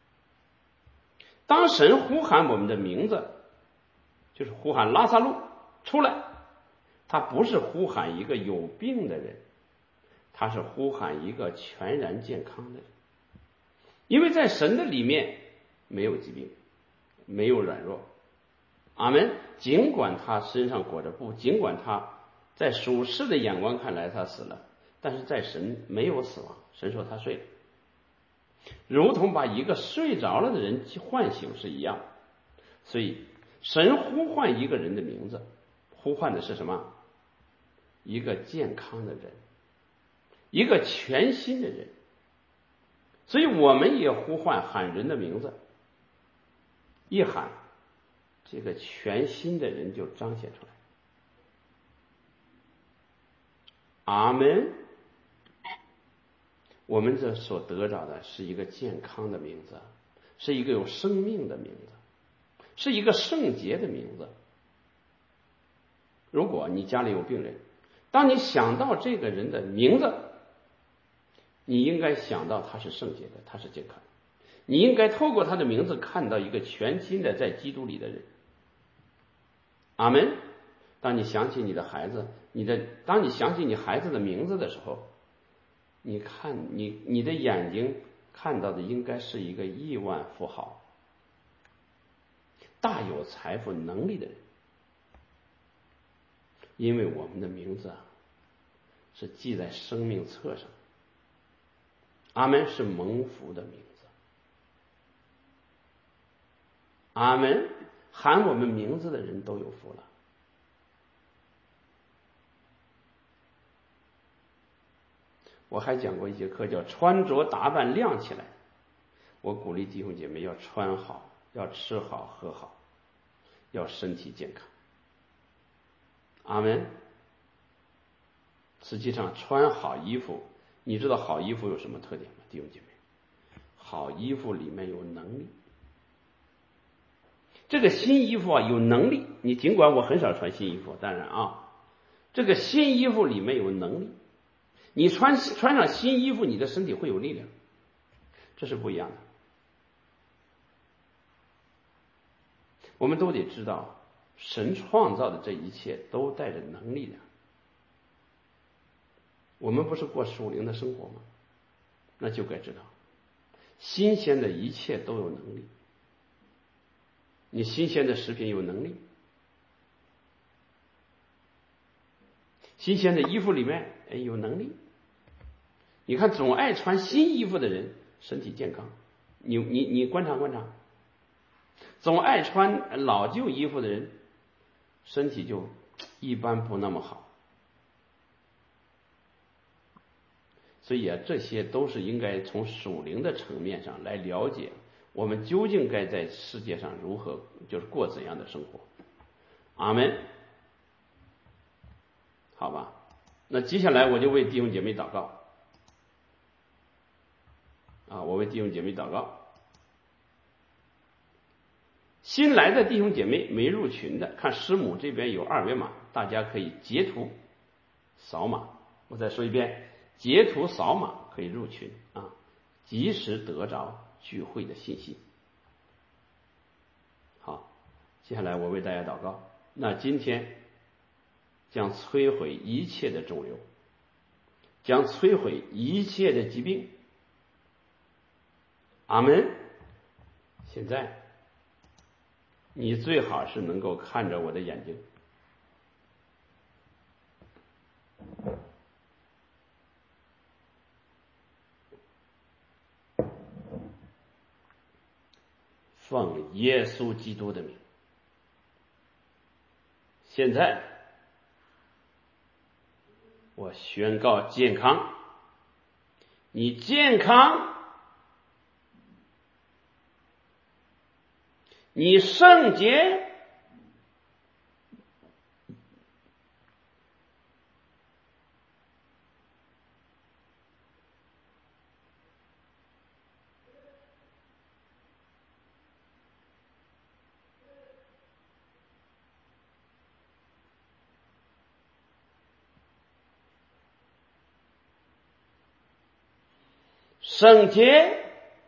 Speaker 1: 当神呼喊我们的名字，就是呼喊拉萨路出来，他不是呼喊一个有病的人，他是呼喊一个全然健康的人。因为在神的里面没有疾病，没有软弱。阿们。尽管他身上裹着布，尽管他在属世的眼光看来他死了，但是在神没有死亡。神说他睡了，如同把一个睡着了的人唤醒是一样。所以神呼唤一个人的名字，呼唤的是什么？一个健康的人，一个全新的人。所以我们也呼唤喊人的名字，一喊这个全新的人就彰显出来。阿们。我们这所得着的是一个健康的名字，是一个有生命的名字，是一个圣洁的名字。如果你家里有病人，当你想到这个人的名字，你应该想到他是圣洁的，他是健康的。你应该透过他的名字看到一个全新的在基督里的人。阿们。当你想起你的孩子，你的当你想起你孩子的名字的时候，你看你你的眼睛看到的应该是一个亿万富豪，大有财富能力的人。因为我们的名字啊是记在生命册上。阿们。是蒙福的名字。阿们。喊我们名字的人都有福了。我还讲过一节课叫穿着打扮亮起来。我鼓励弟兄姐妹要穿好，要吃好喝好，要身体健康。阿们。实际上穿好衣服，你知道好衣服有什么特点吗？弟兄姐妹，好衣服里面有能力。这个新衣服啊有能力，你尽管我很少穿新衣服，当然啊，这个新衣服里面有能力。你穿穿上新衣服，你的身体会有力量，这是不一样的。我们都得知道，神创造的这一切都带着能力的。我们不是过属灵的生活吗？那就该知道，新鲜的一切都有能力。你新鲜的食品有能力，新鲜的衣服里面哎有能力。你看总爱穿新衣服的人身体健康，你你你观察观察，总爱穿老旧衣服的人身体就一般不那么好。所以啊，这些都是应该从属灵的层面上来了解，我们究竟该在世界上如何，就是过怎样的生活。阿们。 好吧？那接下来我就为弟兄姐妹祷告啊，我为弟兄姐妹祷告。新来的弟兄姐妹没入群的，看师母这边有二维码，大家可以截图扫码。我再说一遍，截图扫码可以入群啊，及时得着聚会的信息。好，接下来我为大家祷告。那今天将摧毁一切的肿瘤，将摧毁一切的疾病。阿门。现在你最好是能够看着我的眼睛，奉耶稣基督的名，现在我宣告健康，你健康，你圣洁，圣洁，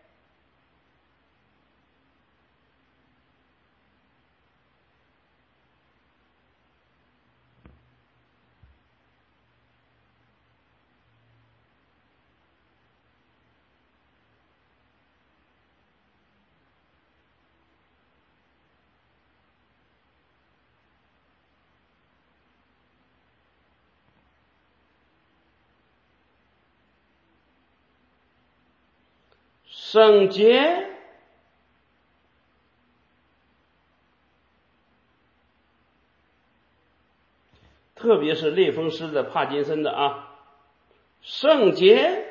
Speaker 1: 圣洁，特别是类风湿的、帕金森的啊，圣洁，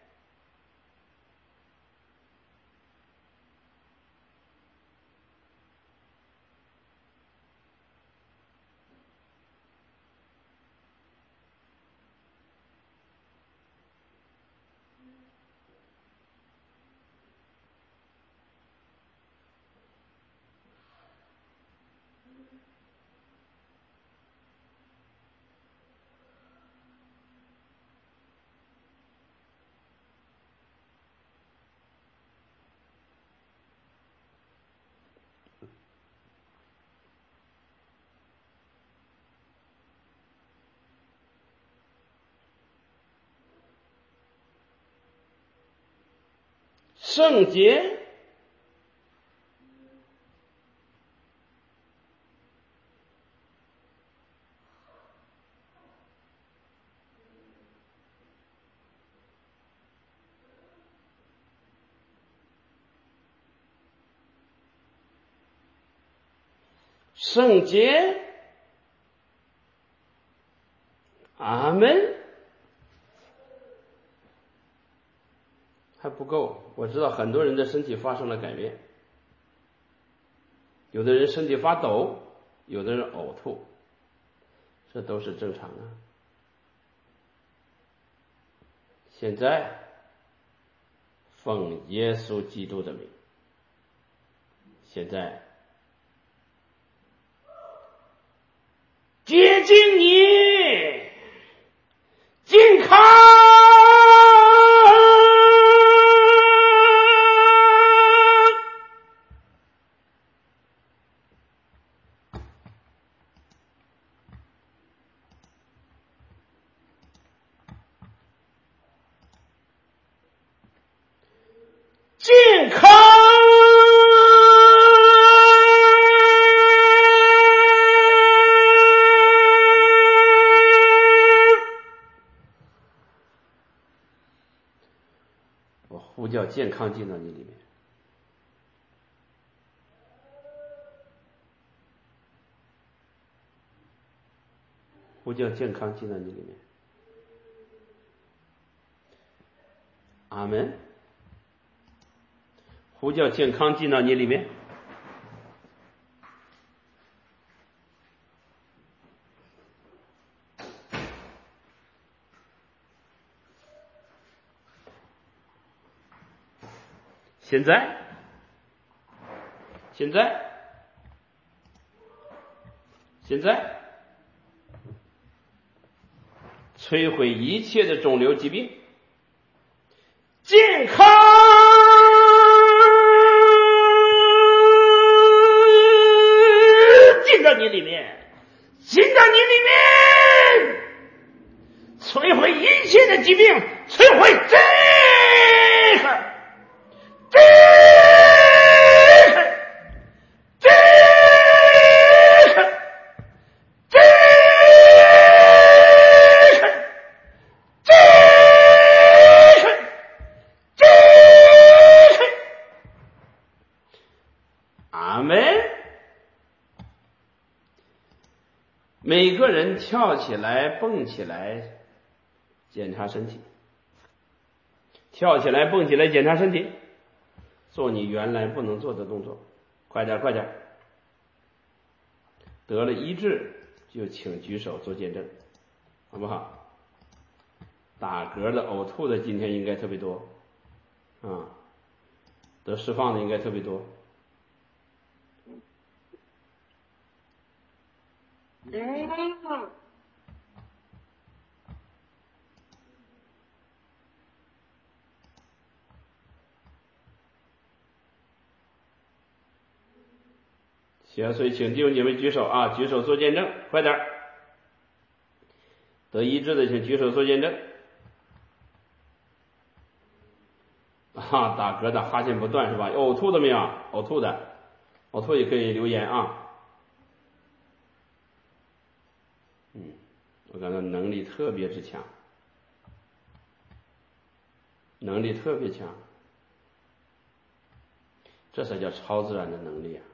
Speaker 1: 圣洁，圣洁，阿门。还不够，我知道很多人的身体发生了改变，有的人身体发抖，有的人呕吐，这都是正常的。现在奉耶稣基督的名，现在接近你，健康，健康，我呼叫健康进到你里面，呼叫健康进到你里面，阿门。呼叫健康进到你里面， 现在，现在，现在，摧毁一切的肿瘤疾病，健康进到你里面，进到你里面，摧毁一切的疾病，摧毁这个。这个，这个，这个，这个，这个，阿门。每个人跳起来，蹦起来，检查身体；跳起来，蹦起来，检查身体。做你原来不能做的动作，快点快点！得了医治就请举手做见证，好不好？打嗝的、呕吐的今天应该特别多啊，得释放的应该特别多。
Speaker 3: 嗯。
Speaker 1: 行，所以请弟兄姐妹举手啊，举手做见证，快点！得医治的请举手做见证。啊，打嗝的哈欠不断是吧？呕吐的没有？呕吐的，呕吐也可以留言啊。嗯，我感到能力特别之强，能力特别强，这才叫超自然的能力啊！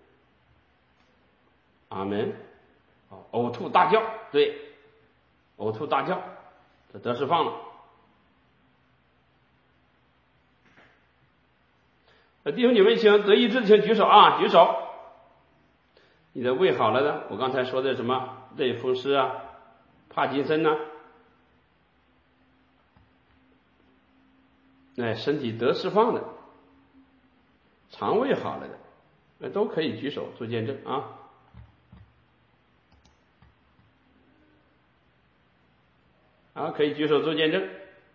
Speaker 1: 阿门。哦，呕吐大叫，对，呕吐大叫，这得释放了。弟兄姐妹，请得医治，请举手啊，举手。你的胃好了的，我刚才说的什么类风湿啊、帕金森呐、啊，哎，身体得释放的，肠胃好了的，那都可以举手做见证啊。啊，可以举手做见证。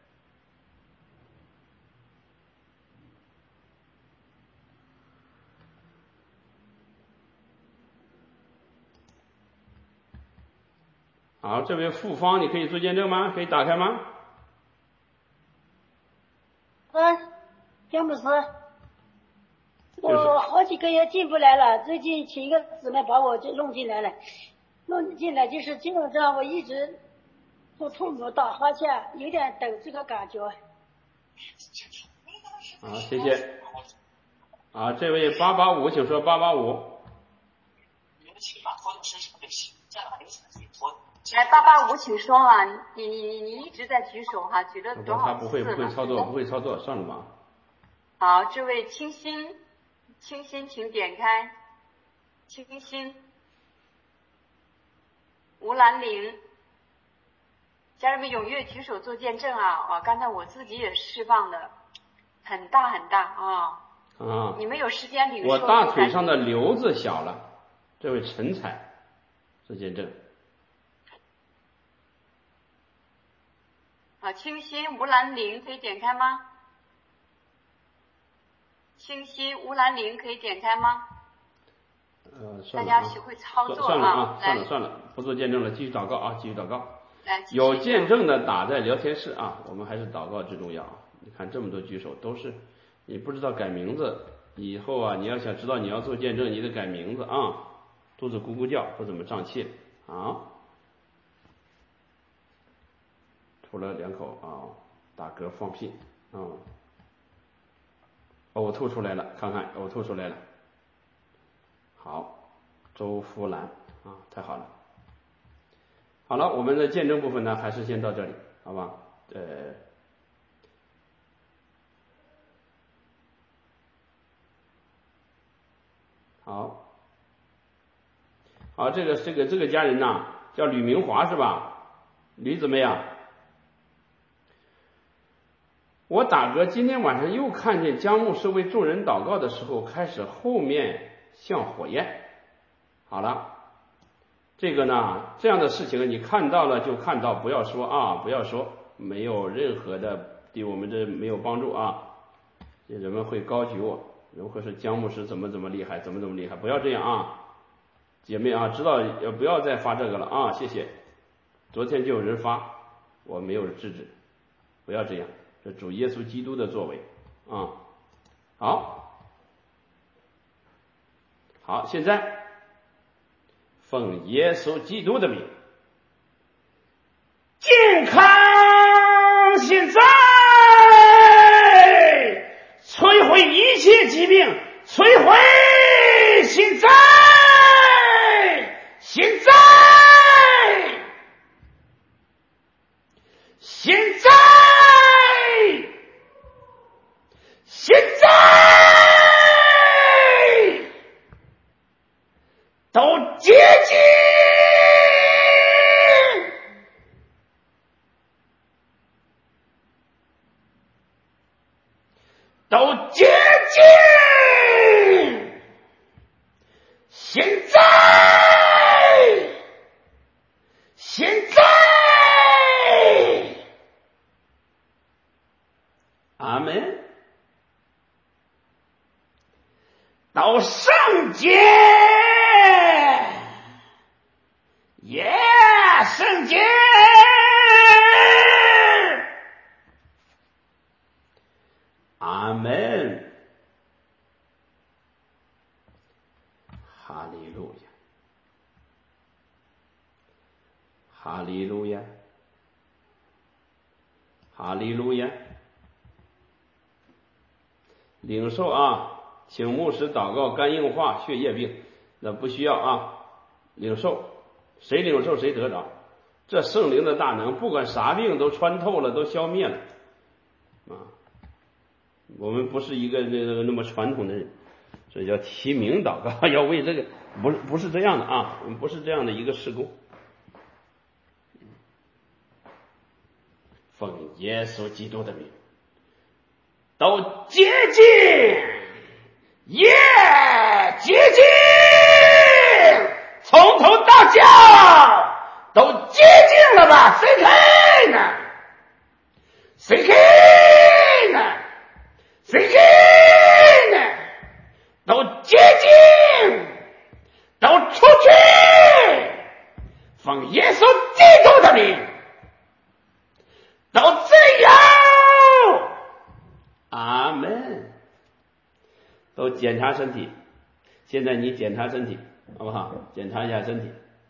Speaker 1: 好，这位复方，你可以做见证吗？可以打开吗？
Speaker 11: 啊，姜牧师，我好几个月进不来了，最近请一个姊妹把我就弄进来了，弄进来就是基本上我一直做痛苦打哈欠，有点抖这个感觉。
Speaker 1: 好，谢谢。啊，这位八八五，请说八八五。
Speaker 2: 来，八八五，请说啊！你你你你一直在举手哈、啊，举了多少次了？
Speaker 1: 他不会不会操作，不会操作，算了吧。
Speaker 2: 好，这位清新，清新，请点开。清新，吴兰玲，家人们踊跃举手做见证啊！啊，刚才我自己也释放的很大很大啊。
Speaker 1: 啊。
Speaker 2: 你们有时间领受。
Speaker 1: 我大腿上的瘤子小了，这位陈彩做见证。
Speaker 2: 啊，清新吴兰玲可以点开吗？清新吴兰玲可以点开吗？
Speaker 1: 呃，算了、啊、
Speaker 2: 大家学会操作啊！
Speaker 1: 算了啊，算了算了，不做见证了，继续祷告啊，继续祷告。
Speaker 2: 来，
Speaker 1: 有见证的打在聊天室啊，我们还是祷告最重要啊！你看这么多举手，都是你不知道改名字，以后啊，你要想知道你要做见证，你得改名字啊，肚子咕咕叫，不怎么胀气啊。吐了两口啊，打嗝放屁啊，呕吐出来了，看看呕吐出来了。好，周福兰啊，太好了。好了，我们的见证部分呢，还是先到这里，好吧？呃，好，好，这个这个这个家人呐，叫吕明华是吧？吕姊妹啊。 我打嗝，今天晚上又看见姜牧师为众人祷告的时候，开始后面像火焰。好了，这个呢，这样的事情你看到了就看到，不要说啊，不要说，没有任何的对我们这没有帮助啊。人们会高举我，人会说姜牧师怎么怎么厉害，怎么怎么厉害，不要这样啊，姐妹啊，知道要不要再发这个了啊？谢谢。昨天就有人发，我没有制止，不要这样，这主耶稣基督的作为啊。好，好，现在奉耶稣基督的名，健康现在摧毁一切疾病，摧毁现在现在现在现在都接近，都接近，现在现在阿门，到圣洁，耶，圣洁，阿门，哈利路亚，哈利路亚，哈利路亚，领受啊，请牧师祷告肝硬化、血液病，那不需要啊，领受，谁领受谁得着，这圣灵的大能，不管啥病都穿透了，都消灭了啊。我们不是一个那个那么传统的人，所以叫提名祷告，要为这个，不是不是这样的啊，我们不是这样的一个事工。奉耶稣基督的名，都接近，耶，接近，从头到脚都接近了吧？谁看呢？谁看呢？谁看呢？都接近，都出去，奉耶稣基督的名，都自由。阿门。都检查身体，现在你检查身体好不好？检查一下身体。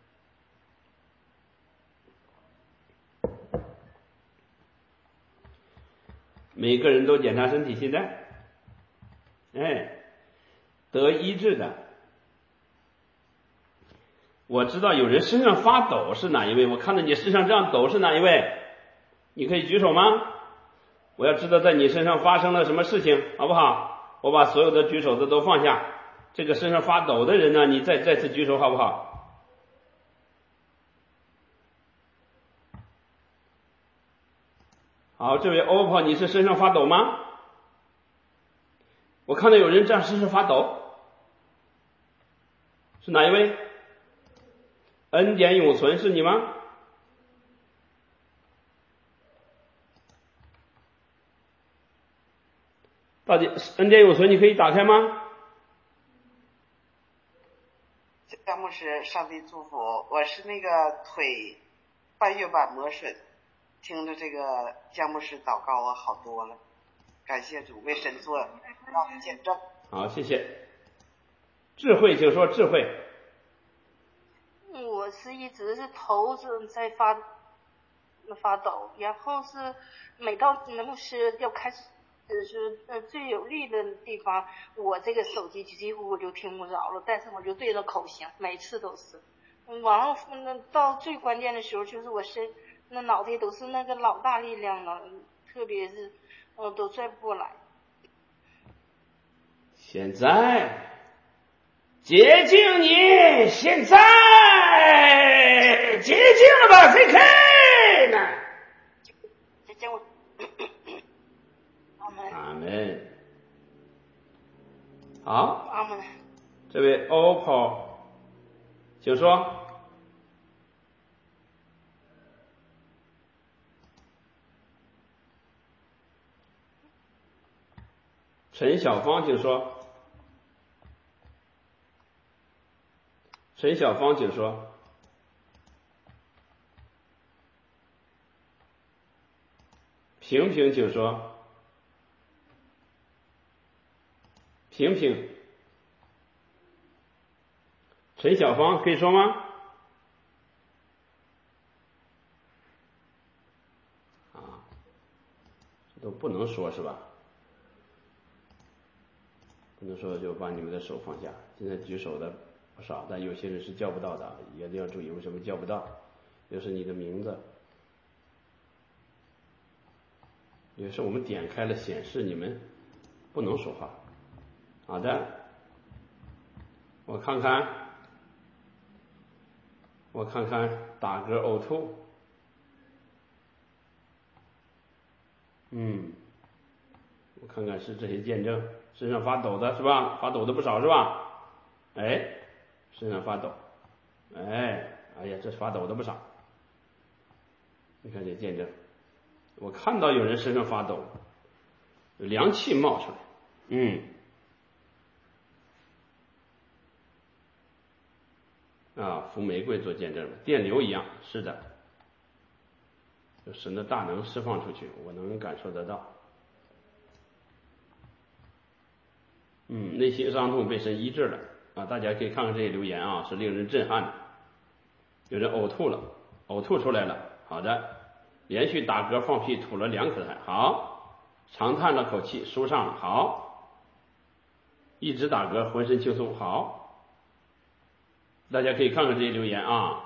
Speaker 1: 每个人都检查身体，现在哎，得医治的。我知道有人身上发抖，是哪一位？我看到你身上这样抖，是哪一位？你可以举手吗？我要知道在你身上发生了什么事情，好不好？我把所有的举手的都放下，这个身上发抖的人呢，你再再次举手好不好？好，这位欧婆，你是身上发抖吗？我看到有人这样身上发抖，是哪一位？恩典永存是你吗？到底恩典永存你可以打开吗？
Speaker 12: 姜牧师，上帝祝福，我是那个腿半月板磨损，听着这个姜牧师祷告，我好多了，感谢主，为神做让见证。
Speaker 1: 好，谢谢。智慧，请说智慧。
Speaker 5: 我是一直是头是在发发抖，然后是每到牧师要开始是呃最有力的地方，我这个手机几乎我就听不着了，但是我就对着口型，每次都是。完了那到最关键的时候，就是我身那脑袋都是那个老大力量了，特别是呃都拽不过来。
Speaker 1: 现在接近你，现在接近了吧？谁看呢？
Speaker 12: 接近我。
Speaker 1: 门。好，
Speaker 9: 阿门。
Speaker 1: 这位 O P O， 请说。陈小芳，请说。陈小芳，请说。平平，请说。平平，陈小芳可以说吗？啊，这都不能说是吧？不能说就把你们的手放下。现在举手的不少，但有些人是叫不到的，一定要注意为什么叫不到。又是你的名字，也是我们点开了显示你们不能说话。好的，我看看，我看看打嗝呕吐，嗯，我看看是这些见证，身上发抖的是吧？发抖的不少是吧？哎，身上发抖，哎，哎呀，这发抖的不少。你看这见证，我看到有人身上发抖，凉气冒出来，嗯。啊，扶玫瑰做见证，电流一样，是的，有神的大能释放出去，我能感受得到。嗯，内心伤痛被神医治了啊！大家可以看看这些留言啊，是令人震撼的。有人呕吐了，呕吐出来了，好的，连续打嗝放屁吐了两口痰，好，长叹了口气舒畅了，好，一直打嗝浑身轻松，好。大家可以看看这些留言啊，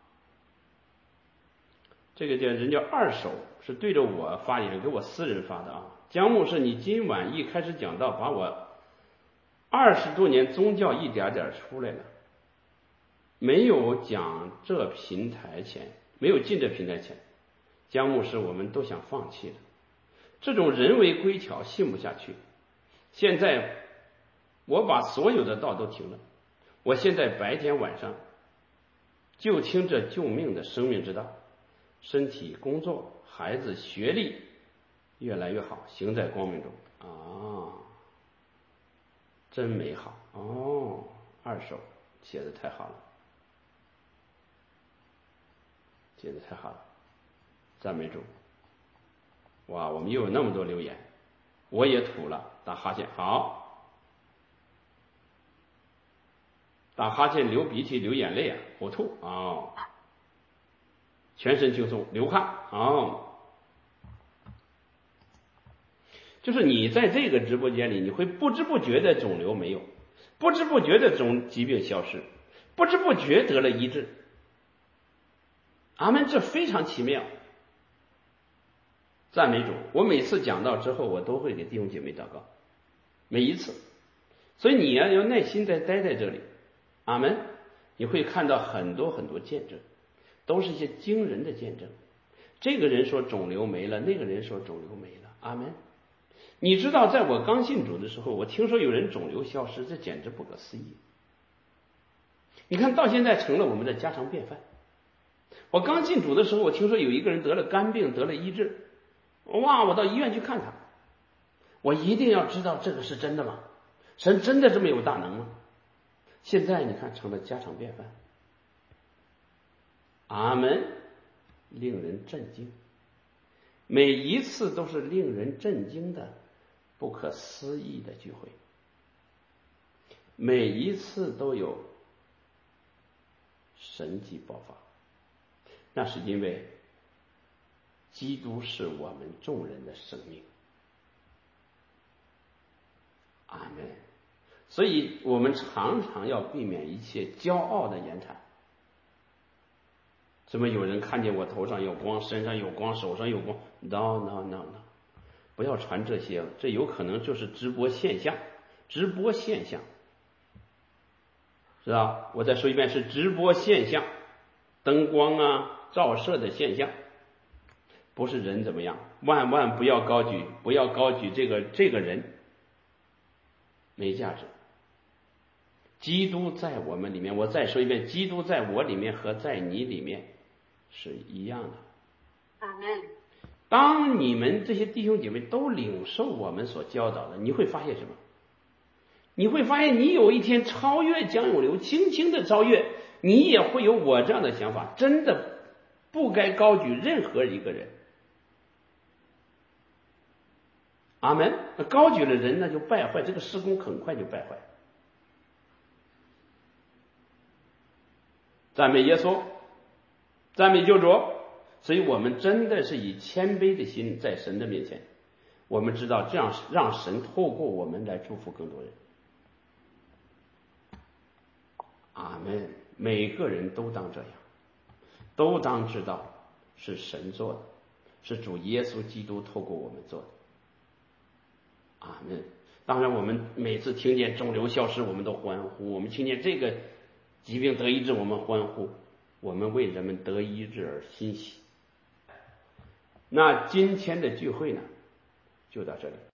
Speaker 1: 这个叫人叫二手，是对着我发言，给我私人发的啊。江牧师，你今晚一开始讲到，把我二十多年宗教一点点出来了，没有讲这平台前，没有进这平台前，江牧师我们都想放弃了，这种人为规条信不下去。现在我把所有的道都停了。我现在白天晚上就听这救命的生命之道，身体、工作、孩子、学历越来越好，行在光明中啊，真美好哦！二手写的太好了，写的太好了，赞美主！哇，我们又有那么多留言，我也吐了，打哈欠，好。打哈欠、流鼻涕、流眼泪啊，呕吐哦，全身轻松，流汗哦。就是你在这个直播间里，你会不知不觉的肿瘤没有，不知不觉的肿疾病消失，不知不觉得了医治。阿们，这非常奇妙。赞美主！我每次讲到之后，我都会给弟兄姐妹祷告，每一次。所以你要要耐心再待在这里。阿们，你会看到很多很多见证，都是一些惊人的见证。这个人说肿瘤没了，那个人说肿瘤没了。阿们，你知道，在我刚信主的时候，我听说有人肿瘤消失，这简直不可思议。你看到现在成了我们的家常便饭。我刚进主的时候，我听说有一个人得了肝病，得了医治，哇，我到医院去看他，我一定要知道这个是真的吗？神真的这么有大能吗？现在你看成了家常便饭。阿们，令人震惊，每一次都是令人震惊的不可思议的聚会，每一次都有神迹爆发，那是因为基督是我们众人的生命。阿们。所以我们常常要避免一切骄傲的言谈。怎么有人看见我头上有光，身上有光，手上有光 no no no no， 不要传这些，这有可能就是直播现象，直播现象，是吧？我再说一遍，是直播现象，灯光啊照射的现象，不是人怎么样， 万万不要高举，不要高举这个这个人，没价值。基督在我们里面，我再说一遍，基督在我里面和在你里面是一样的。
Speaker 2: 阿门。
Speaker 1: 当你们这些弟兄姐妹都领受我们所教导的，你会发现什么？你会发现你有一天超越江永流，轻轻的超越，你也会有我这样的想法，真的不该高举任何一个人。阿门。高举了人，那就败坏，这个事工很快就败坏。赞美耶稣，赞美救主。所以我们真的是以谦卑的心在神的面前，我们知道这样让神透过我们来祝福更多人。阿们。每个人都当这样，都当知道是神做的，是主耶稣基督透过我们做的。阿们。当然我们每次听见肿瘤消失我们都欢呼，我们听见这个疾病得医治我们欢呼，我们为人们得医治而欣喜。那今天的聚会呢，就到这里。